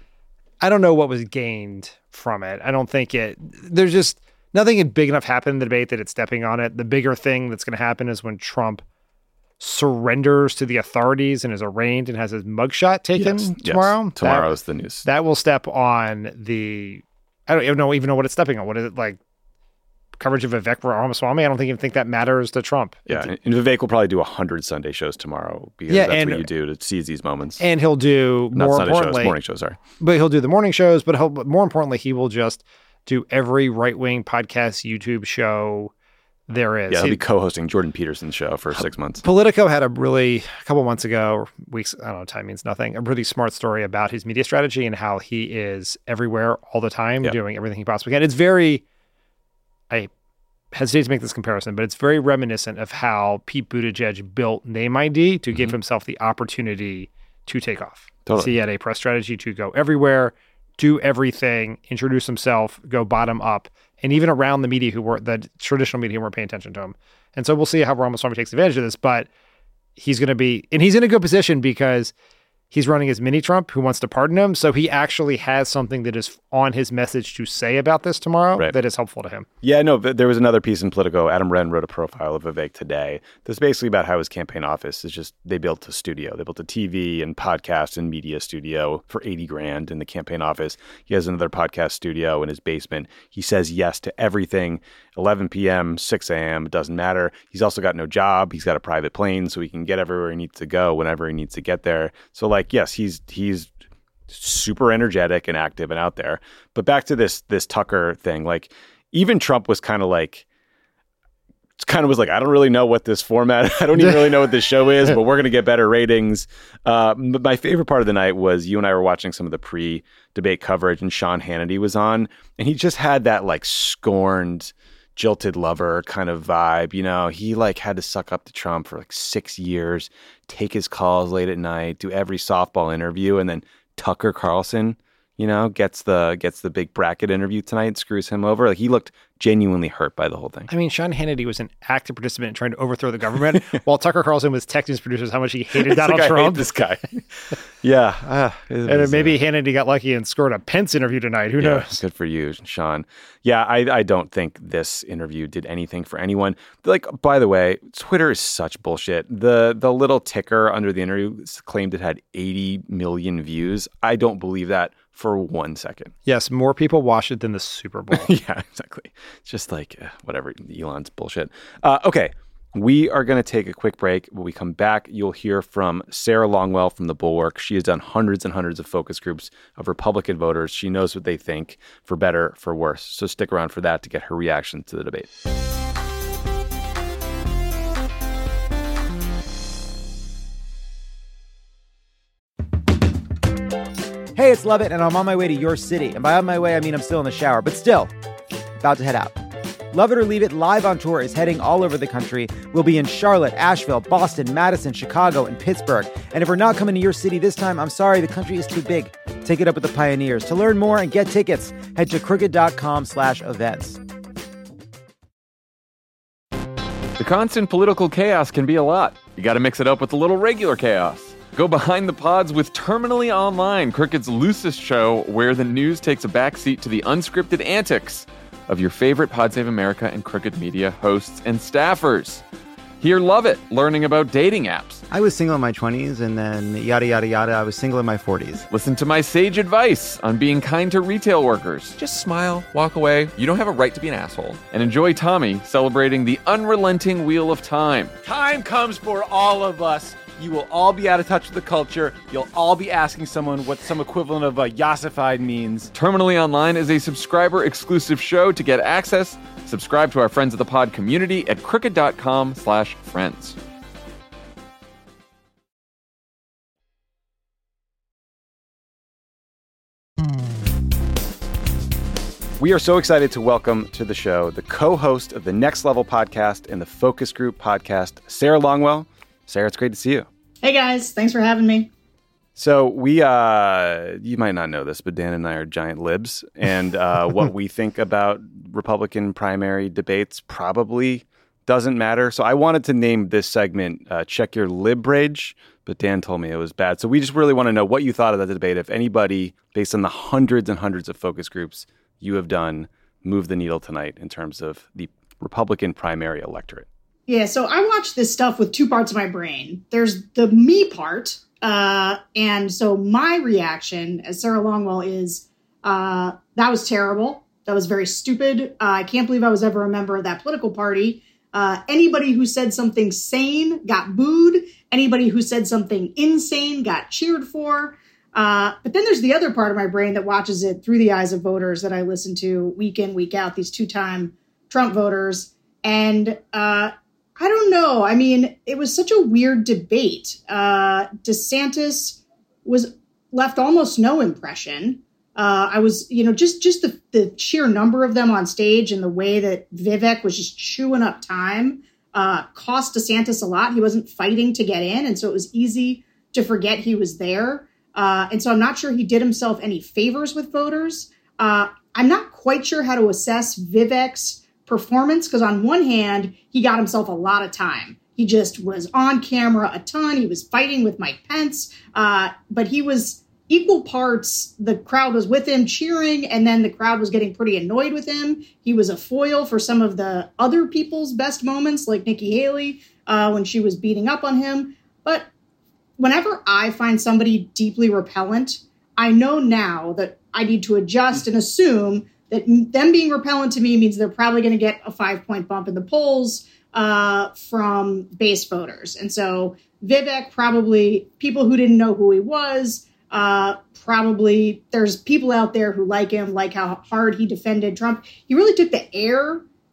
I don't know what was gained from it. I don't think it, there's just nothing big enough happened in the debate that it's stepping on it. The bigger thing that's going to happen is when Trump surrenders to the authorities and is arraigned and has his mugshot taken yes, tomorrow. Yes. Tomorrow's that, the news. That will step on the, I don't even know, even know what it's stepping on. What is it, like coverage of Vivek Ramaswamy? I don't think even think that matters to Trump. Yeah, and Vivek will probably do one hundred Sunday shows tomorrow because yeah, that's and, what you do to seize these moments. And he'll do Not more Sunday importantly, shows, morning shows, sorry. But he'll do the morning shows, but he'll, but more importantly, he will just do every right-wing podcast, YouTube show there is. Yeah, he'll he, be co-hosting Jordan Peterson's show for six months. Politico had a really, a couple months ago, weeks, I don't know, time means nothing, a really smart story about his media strategy and how he is everywhere all the time, yeah. doing everything he possibly can. It's very, I hesitate to make this comparison, but it's very reminiscent of how Pete Buttigieg built Name I D to mm-hmm. give himself the opportunity to take off. Totally. So he had a press strategy to go everywhere, do everything, introduce himself, go bottom up, and even around the media who were the traditional media who weren't paying attention to him. And so we'll see how Ramaswamy takes advantage of this, but he's going to be, and he's in a good position because he's running as mini Trump who wants to pardon him. So he actually has something that is on his message to say about this tomorrow right. that is helpful to him. Yeah, no, there was another piece in Politico. Adam Wren wrote a profile of Vivek today that's basically about how his campaign office is just, they built a studio. They built a T V and podcast and media studio for eighty grand in the campaign office. He has another podcast studio in his basement. He says yes to everything. eleven p.m., six a.m., it doesn't matter. He's also got no job. He's got a private plane so he can get everywhere he needs to go whenever he needs to get there. So like, yes, he's he's super energetic and active and out there. But back to this this Tucker thing, like even Trump was kind of like kind of was like, I don't really know what this format, I don't even really know what this show is, but we're going to get better ratings. Uh, but my favorite part of the night was you and I were watching some of the pre-debate coverage, and Sean Hannity was on, and he just had that like scorned, jilted lover kind of vibe. You know, he like had to suck up to Trump for like six years, take his calls late at night, do every softball interview, and then Tucker Carlson, you know, gets the gets the big bracket interview tonight and screws him over. Like, he looked genuinely hurt by the whole thing. I mean, Sean Hannity was an active participant in trying to overthrow the government, while Tucker Carlson was texting his producers how much he hated Donald like, Trump. I hate this guy. yeah. Uh, and was, maybe uh, Hannity got lucky and scored a Pence interview tonight. Who yeah, knows? Good for you, Sean. Yeah, I, I don't think this interview did anything for anyone. Like, by the way, Twitter is such bullshit. The the little ticker under the interview claimed it had eighty million views. I don't believe that for one second. Yes, more people watched it than the Super Bowl. Yeah, exactly. It's just like, uh, whatever, Elon's bullshit. Uh, okay, we are going to take a quick break. When we come back, you'll hear from Sarah Longwell from The Bulwark. She has done hundreds and hundreds of focus groups of Republican voters. She knows what they think, for better, for worse. So stick around for that to get her reaction to the debate. Hey, it's Lovett, and I'm on my way to your city. And by on my way, I mean I'm still in the shower, but still, about to head out. Love It or Leave It live on tour is heading all over the country. We'll be in Charlotte, Asheville, Boston, Madison, Chicago, and Pittsburgh. And if we're not coming to your city this time, I'm sorry, the country is too big. Take it up with the pioneers. To learn more and get tickets, head to crooked.com slash events. The constant political chaos can be a lot. You got to mix it up with a little regular chaos. Go behind the pods with Terminally Online, Crooked's loosest show where the news takes a backseat to the unscripted antics of your favorite Pod Save America and Crooked Media hosts and staffers. Hear Love It, learning about dating apps. I was single in my twenties, and then yada, yada, yada, I was single in my forties. Listen to my sage advice on being kind to retail workers. Just smile, walk away. You don't have a right to be an asshole. And enjoy Tommy celebrating the unrelenting wheel of time. Time comes for all of us. You will all be out of touch with the culture. You'll all be asking someone what some equivalent of a yassified means. Terminally Online is a subscriber-exclusive show. To get access, subscribe to our Friends of the Pod community at crooked.com slash friends. We are so excited to welcome to the show the co-host of the Next Level podcast and the Focus Group podcast, Sarah Longwell. Sarah, it's great to see you. Hey guys, thanks for having me. So we, uh, you might not know this, but Dan and I are giant libs, and uh, what we think about Republican primary debates probably doesn't matter. So I wanted to name this segment uh, Check Your Lib Rage, but Dan told me it was bad. So we just really want to know what you thought of that debate. If anybody, based on the hundreds and hundreds of focus groups you have done, move the needle tonight in terms of the Republican primary electorate. Yeah, so I watch this stuff with two parts of my brain. There's the me part, uh, and so my reaction as Sarah Longwell is, uh, that was terrible. That was very stupid. Uh, I can't believe I was ever a member of that political party. Uh, anybody who said something sane got booed. Anybody who said something insane got cheered for. Uh, but then there's the other part of my brain that watches it through the eyes of voters that I listen to week in, week out, these two-time Trump voters. And uh, I don't know. I mean, it was such a weird debate. Uh, DeSantis was left almost no impression. Uh, I was, you know, just just the, the sheer number of them on stage and the way that Vivek was just chewing up time uh, cost DeSantis a lot. He wasn't fighting to get in. And so it was easy to forget he was there. Uh, and so I'm not sure he did himself any favors with voters. Uh, I'm not quite sure how to assess Vivek's performance, because on one hand, he got himself a lot of time. He just was on camera a ton. He was fighting with Mike Pence, uh, but he was equal parts. The crowd was with him cheering, and then the crowd was getting pretty annoyed with him. He was a foil for some of the other people's best moments, like Nikki Haley, uh, when she was beating up on him. But whenever I find somebody deeply repellent, I know now that I need to adjust and assume that them being repellent to me means they're probably going to get a five-point bump in the polls uh, from base voters. And so Vivek probably, people who didn't know who he was, uh, probably there's people out there who like him, like how hard he defended Trump. He really took the air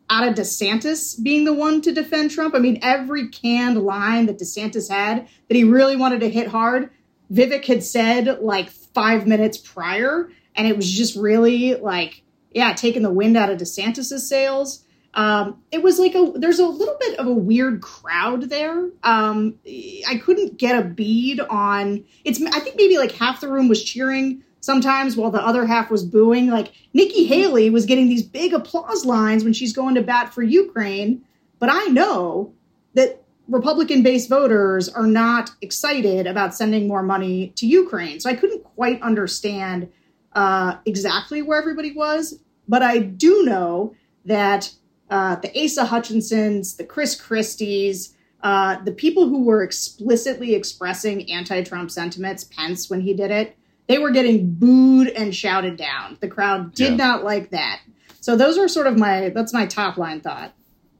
out of DeSantis being the one to defend Trump. I mean, every canned line that DeSantis had that he really wanted to hit hard, Vivek had said like five minutes prior. And it was just really like, yeah, taking the wind out of DeSantis's sails. Um, it was like a, there's a little bit of a weird crowd there. Um, I couldn't get a bead on, it's, I think maybe like half the room was cheering sometimes while the other half was booing. Like Nikki Haley was getting these big applause lines when she's going to bat for Ukraine. But I know that Republican-based voters are not excited about sending more money to Ukraine. So I couldn't quite understand uh, exactly where everybody was. But I do know that uh, the Asa Hutchinsons, the Chris Christies, uh, the people who were explicitly expressing anti-Trump sentiments, Pence when he did it, they were getting booed and shouted down. The crowd did yeah. not like that. So those are sort of my, that's my top line thought.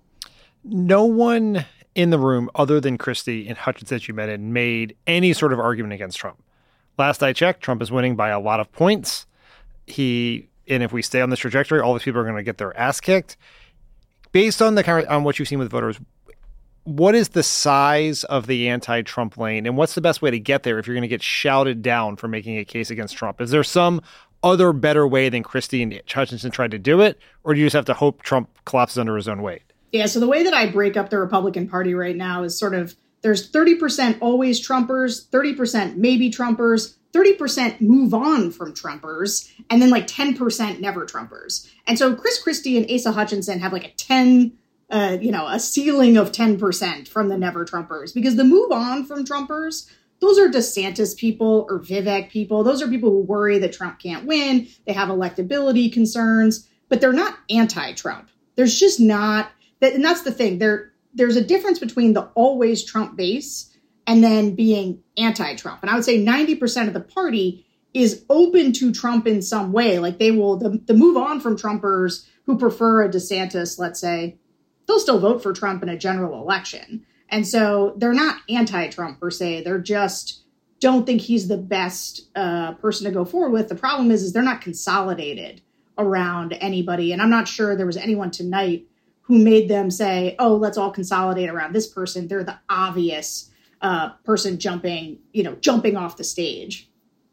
No one in the room other than Christie and Hutchinson that you mentioned made any sort of argument against Trump. Last I checked, Trump is winning by a lot of points. He, and if we stay on this trajectory, all these people are going to get their ass kicked. Based on the on what you've seen with voters, what is the size of the anti-Trump lane, and what's the best way to get there if you're going to get shouted down for making a case against Trump? Is there some other better way than Christie and Hutchinson tried to do it, or do you just have to hope Trump collapses under his own weight? Yeah, so the way that I break up the Republican Party right now is sort of there's thirty percent always Trumpers, thirty percent maybe Trumpers, thirty percent move on from Trumpers, and then like ten percent never Trumpers. And so Chris Christie and Asa Hutchinson have like a ten Uh, you know, a ceiling of ten percent from the never Trumpers, because the move on from Trumpers, those are DeSantis people or Vivek people. Those are people who worry that Trump can't win. They have electability concerns, but they're not anti-Trump. There's just not that. And that's the thing. There, there's a difference between the always Trump base and then being anti-Trump. And I would say ninety percent of the party is open to Trump in some way. Like they will, the, the move on from Trumpers who prefer a DeSantis, let's say, they'll still vote for Trump in a general election. And so they're not anti-Trump per se. They're just don't think he's the best uh, person to go forward with. The problem is, is they're not consolidated around anybody. And I'm not sure there was anyone tonight who made them say, oh, let's all consolidate around this person. They're the obvious uh, person jumping, you know, jumping off the stage.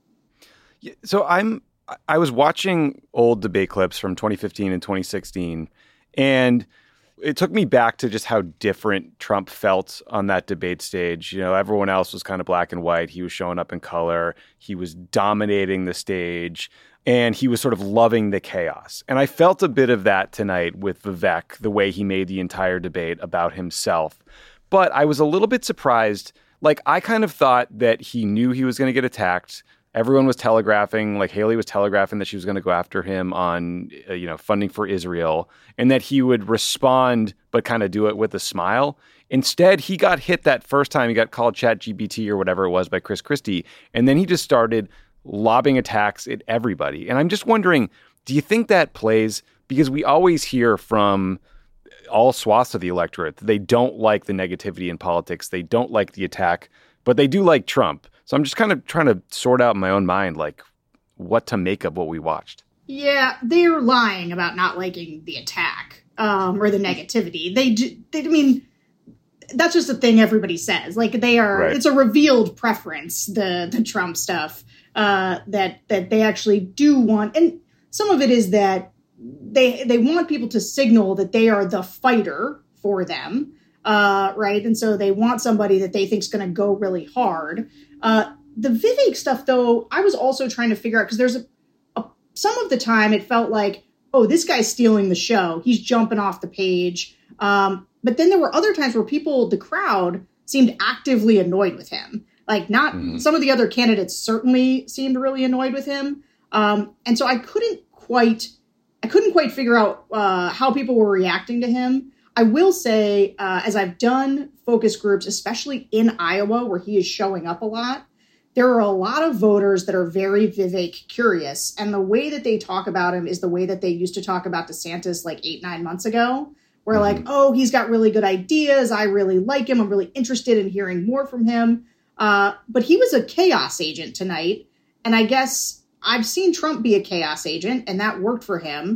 Yeah, so I'm, I was watching old debate clips from twenty fifteen and twenty sixteen, and it took me back to just how different Trump felt on that debate stage. You know, everyone else was kind of black and white. He was showing up in color. He was dominating the stage, and he was sort of loving the chaos. And I felt a bit of that tonight with Vivek, the way he made the entire debate about himself. But I was a little bit surprised. Like, I kind of thought that he knew he was going to get attacked. Everyone was telegraphing, like Haley was telegraphing that she was going to go after him on, uh, you know, funding for Israel, and that he would respond, but kind of do it with a smile. Instead, he got hit that first time. He got called Chat G P T or whatever it was by Chris Christie. And then he just started lobbing attacks at everybody. And I'm just wondering, do you think that plays? Because we always hear from all swaths of the electorate that they don't like the negativity in politics. They don't like the attack, but they do like Trump. So I'm just kind of trying to sort out in my own mind, like, what to make of what we watched. Yeah, they're lying about not liking the attack um, or the negativity. They, do, they, I mean, that's just a thing everybody says. Like, they are, right. It's a revealed preference, the the Trump stuff, uh, that that they actually do want. And some of it is that they they want people to signal that they are the fighter for them, uh, right? And so they want somebody that they think is going to go really hard. Uh, the Vivek stuff, though, I was also trying to figure out, because there's a, a some of the time it felt like, oh, this guy's stealing the show. He's jumping off the page. Um, but then there were other times where people, the crowd, seemed actively annoyed with him. Like not mm-hmm. some of the other candidates certainly seemed really annoyed with him. Um, and so I couldn't quite, I couldn't quite figure out uh, how people were reacting to him. I will say, uh, as I've done focus groups, especially in Iowa, where he is showing up a lot, there are a lot of voters that are very Vivek curious. And the way that they talk about him is the way that they used to talk about DeSantis like eight, nine months ago, where mm-hmm. like, oh, he's got really good ideas. I really like him. I'm really interested in hearing more from him. Uh, but he was a chaos agent tonight. And I guess I've seen Trump be a chaos agent, and that worked for him.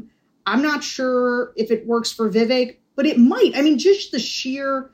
I'm not sure if it works for Vivek, but it might. I mean, just the sheer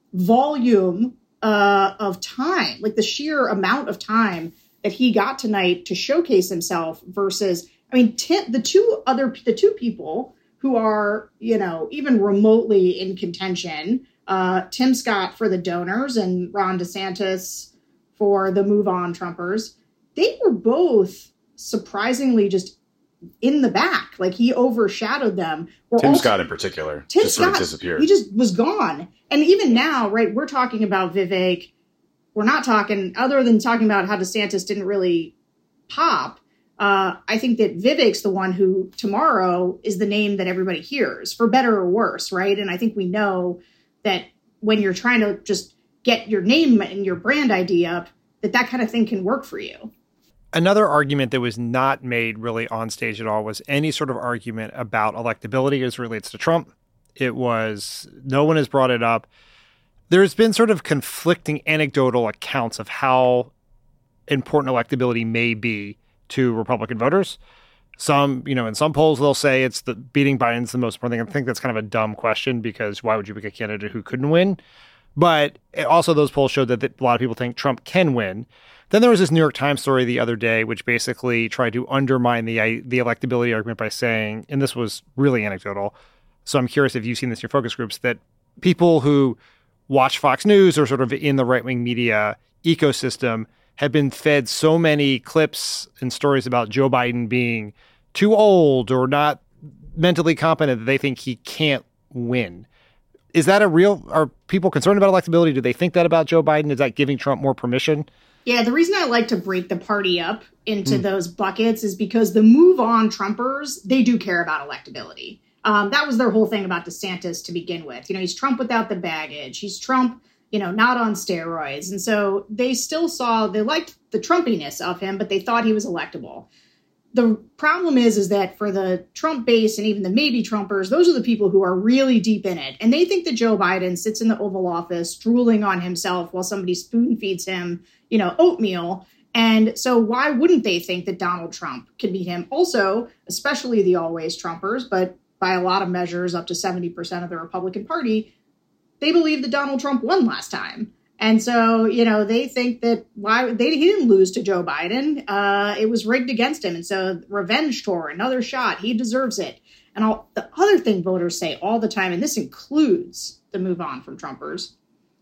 volume uh, of time, like the sheer amount of time that he got tonight to showcase himself versus, I mean, Tim, the two other, the two people who are, you know, even remotely in contention, uh, Tim Scott for the donors and Ron DeSantis for the move on Trumpers, they were both surprisingly just in the back. Like he overshadowed them. We're Tim also, Scott in particular Tim just Scott, sort of disappeared. He just was gone. And even now, right, we're talking about Vivek. We're not talking, other than talking about how DeSantis didn't really pop. Uh, I think that Vivek's the one who tomorrow is the name that everybody hears, for better or worse, right? And I think we know that when you're trying to just get your name and your brand idea up, that that kind of thing can work for you. Another argument that was not made really on stage at all was any sort of argument about electability as it relates to Trump. It was, no one has brought it up. There's been sort of conflicting anecdotal accounts of how important electability may be to Republican voters. Some, you know, in some polls, they'll say it's the beating Biden's the most important thing. I think that's kind of a dumb question because why would you pick a candidate who couldn't win? But also those polls showed that, that a lot of people think Trump can win. Then there was this New York Times story the other day, which basically tried to undermine the the electability argument by saying, and this was really anecdotal, so I'm curious if you've seen this in your focus groups, that people who watch Fox News or sort of in the right-wing media ecosystem have been fed so many clips and stories about Joe Biden being too old or not mentally competent that they think he can't win. Is that a real, are people concerned about electability? Do they think that about Joe Biden? Is that giving Trump more permission? Yeah, the reason I like to break the party up into mm. those buckets is because the move on Trumpers, they do care about electability. Um, that was their whole thing about DeSantis to begin with. You know, he's Trump without the baggage. He's Trump, you know, not on steroids. And so they still saw, they liked the Trumpiness of him, but they thought he was electable. The problem is, is that for the Trump base and even the maybe Trumpers, those are the people who are really deep in it. And they think that Joe Biden sits in the Oval Office drooling on himself while somebody spoon feeds him, you know, oatmeal. And so why wouldn't they think that Donald Trump can beat him? Also, especially the always Trumpers, but by a lot of measures, up to seventy percent of the Republican Party, they believe that Donald Trump won last time. And so, you know, they think that why they he didn't lose to Joe Biden. Uh, it was rigged against him. And so revenge tour, another shot. He deserves it. And all the other thing voters say all the time, and this includes the move on from Trumpers,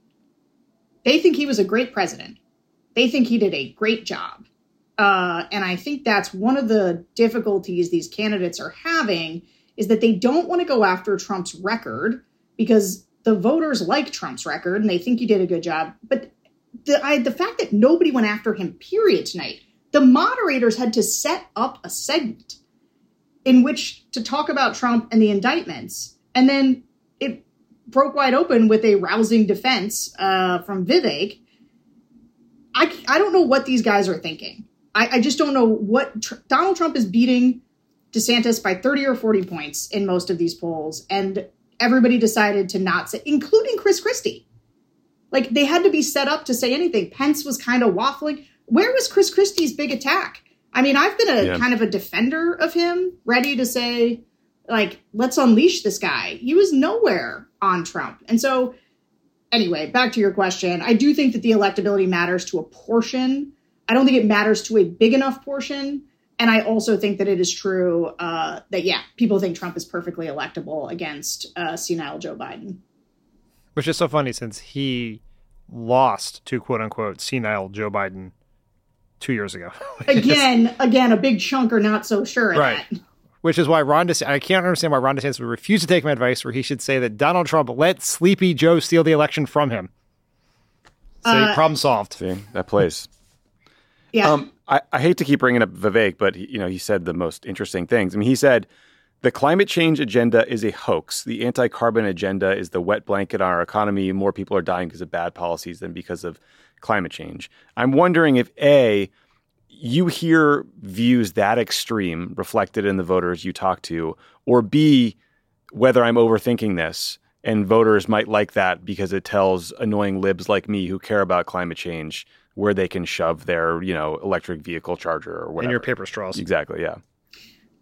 they think he was a great president. They think he did a great job. Uh, and I think that's one of the difficulties these candidates are having is that they don't want to go after Trump's record because the voters like Trump's record and they think he did a good job. But the, I, the fact that nobody went after him, period, tonight, the moderators had to set up a segment in which to talk about Trump and the indictments. And then it broke wide open with a rousing defense uh, from Vivek. I, I don't know what these guys are thinking. I, I just don't know what tr- Donald Trump is beating DeSantis by thirty or forty points in most of these polls. And everybody decided to not say, including Chris Christie. Like they had to be set up to say anything. Pence was kind of waffling. Where was Chris Christie's big attack? I mean, I've been a yeah. kind of a defender of him, ready to say, like, let's unleash this guy. He was nowhere on Trump. And so anyway, back to your question. I do think that the electability matters to a portion. I don't think it matters to a big enough portion. And I also think that it is true uh, that, yeah, people think Trump is perfectly electable against uh, senile Joe Biden. Which is so funny since he lost to, quote unquote, senile Joe Biden two years ago. again, again, a big chunk are not so sure of right. that. Which is why Ron DeSantis, I can't understand why Ron DeSantis would refuse to take my advice where he should say that Donald Trump let Sleepy Joe steal the election from him. So uh, problem solved. See, that plays. Yeah. Um, I, I hate to keep bringing up Vivek, but he, you know, he said the most interesting things. I mean, he said, the climate change agenda is a hoax. The anti-carbon agenda is the wet blanket on our economy. More people are dying because of bad policies than because of climate change. I'm wondering if, A, you hear views that extreme reflected in the voters you talk to, or B, whether I'm overthinking this and voters might like that because it tells annoying libs like me who care about climate change where they can shove their, you know, electric vehicle charger or whatever. In your paper straws. Exactly, yeah.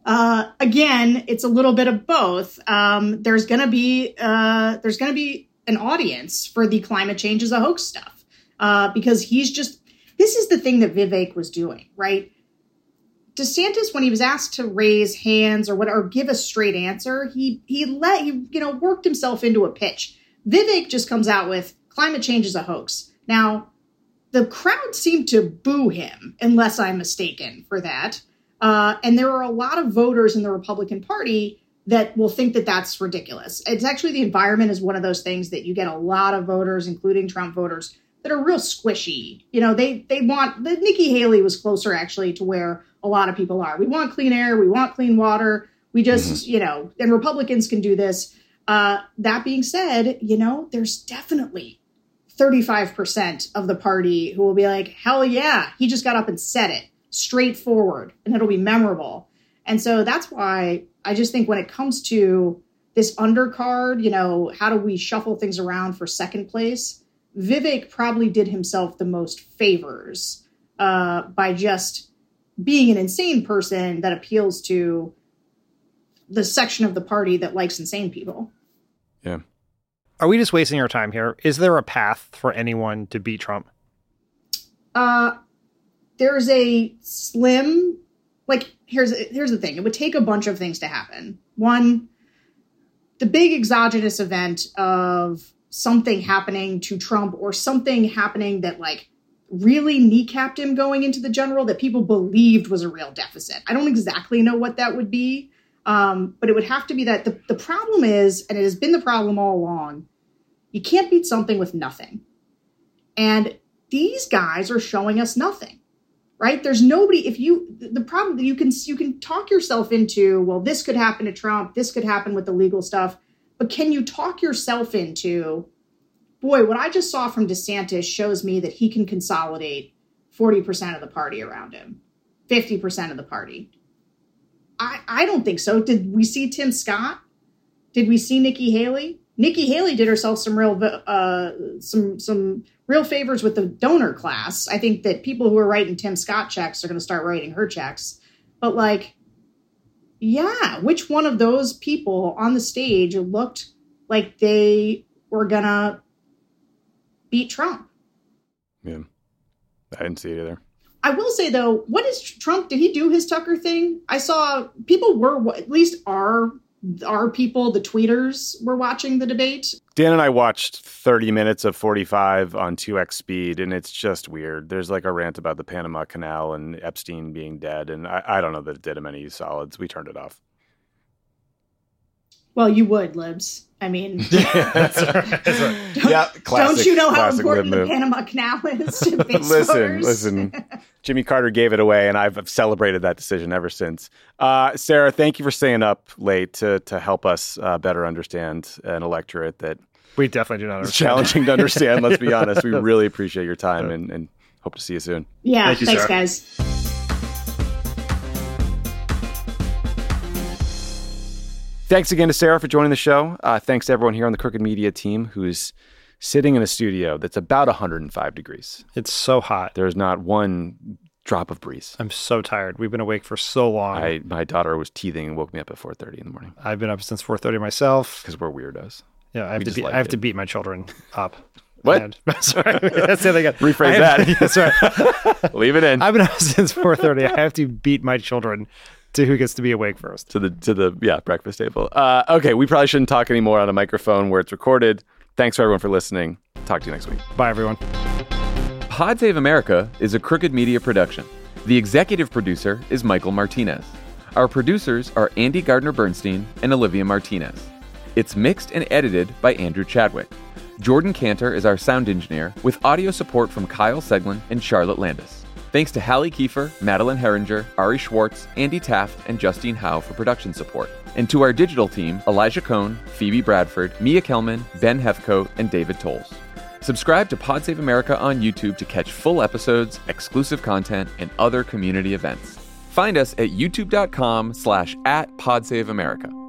uh, again, it's a little bit of both. Um, there's going to be uh, there's going to be an audience for the climate change is a hoax stuff uh, because he's just this is the thing that Vivek was doing, right? DeSantis, when he was asked to raise hands or what or give a straight answer, he he let he you know worked himself into a pitch. Vivek just comes out with climate change is a hoax. Now, the crowd seemed to boo him, unless I'm mistaken, for that. Uh, and there are a lot of voters in the Republican Party that will think that that's ridiculous. It's actually the environment is one of those things that you get a lot of voters, including Trump voters, that are real squishy. You know, they they want the Nikki Haley was closer actually to where a lot of people are. We want clean air. We want clean water. We just, mm-hmm. you know, and Republicans can do this. Uh, that being said, you know, there's definitely thirty-five percent of the party who will be like, hell yeah, he just got up and said it straightforward and it'll be memorable. And so that's why I just think when it comes to this undercard, you know, how do we shuffle things around for second place? Vivek probably did himself the most favors uh, by just being an insane person that appeals to the section of the party that likes insane people. Yeah. Are we just wasting our time here? Is there a path for anyone to beat Trump? Uh, there's a slim, like, here's, here's the thing. It would take a bunch of things to happen. One, the big exogenous event of something happening to Trump or something happening that, like, really kneecapped him going into the general that people believed was a real deficit. I don't exactly know what that would be. Um, but it would have to be that the, the problem is, and it has been the problem all along, you can't beat something with nothing. And these guys are showing us nothing, right? There's nobody, if you, the problem that you can, you can talk yourself into, well, this could happen to Trump, this could happen with the legal stuff, but can you talk yourself into, boy, what I just saw from DeSantis shows me that he can consolidate forty percent of the party around him, fifty percent of the party. I, I don't think so. Did we see Tim Scott? Did we see Nikki Haley? Nikki Haley did herself some real uh, some some real favors with the donor class. I think that people who are writing Tim Scott checks are going to start writing her checks. But like, yeah, which one of those people on the stage looked like they were going to beat Trump? Yeah, I didn't see it either. I will say, though, what is Trump? Did he do his Tucker thing? I saw people were, at least our, our people, the tweeters, were watching the debate. Dan and I watched thirty minutes of forty-five on two X speed, and it's just weird. There's like a rant about the Panama Canal and Epstein being dead, and I, I don't know that it did him any solids. We turned it off. Well, you would, Libs. I mean, yeah, that's right. That's right. Don't, yeah, classic, don't you know how classic important the move. Panama Canal is to base Listen, voters? listen. Jimmy Carter gave it away, and I've celebrated that decision ever since. Uh, Sarah, thank you for staying up late to to help us uh, better understand an electorate that we definitely do not understand. It's challenging to understand. Let's be honest. We really appreciate your time, and, and hope to see you soon. Yeah, Thank you, thanks, Sarah. guys. Thanks again to Sarah for joining the show. Uh, thanks to everyone here on the Crooked Media team who's sitting in a studio that's about one hundred five degrees. It's so hot. There's not one drop of breeze. I'm so tired. We've been awake for so long. I, my daughter was teething and woke me up at four thirty in the morning. I've been up since four thirty myself. Because we're weirdos. Yeah, I have, we to, be, like I have it. to beat my children up. What? And, sorry, that's the thing. Rephrase have, that. That's right. Leave it in. I've been up since four thirty. I have to beat my children to who gets to be awake first. To the, to the yeah, breakfast table. Uh, okay, we probably shouldn't talk anymore on a microphone where it's recorded. Thanks for everyone for listening. Talk to you next week. Bye, everyone. Pod Save America is a Crooked Media production. The executive producer is Michael Martinez. Our producers are Andy Gardner-Bernstein and Olivia Martinez. It's mixed and edited by Andrew Chadwick. Jordan Cantor is our sound engineer, with audio support from Kyle Seglin and Charlotte Landis. Thanks to Hallie Kiefer, Madeline Herringer, Ari Schwartz, Andy Taft, and Justine Howe for production support. And to our digital team, Elijah Cohn, Phoebe Bradford, Mia Kelman, Ben Hefcoat, and David Tolles. Subscribe to Pod Save America on YouTube to catch full episodes, exclusive content, and other community events. Find us at youtube.com slash at Pod Save America.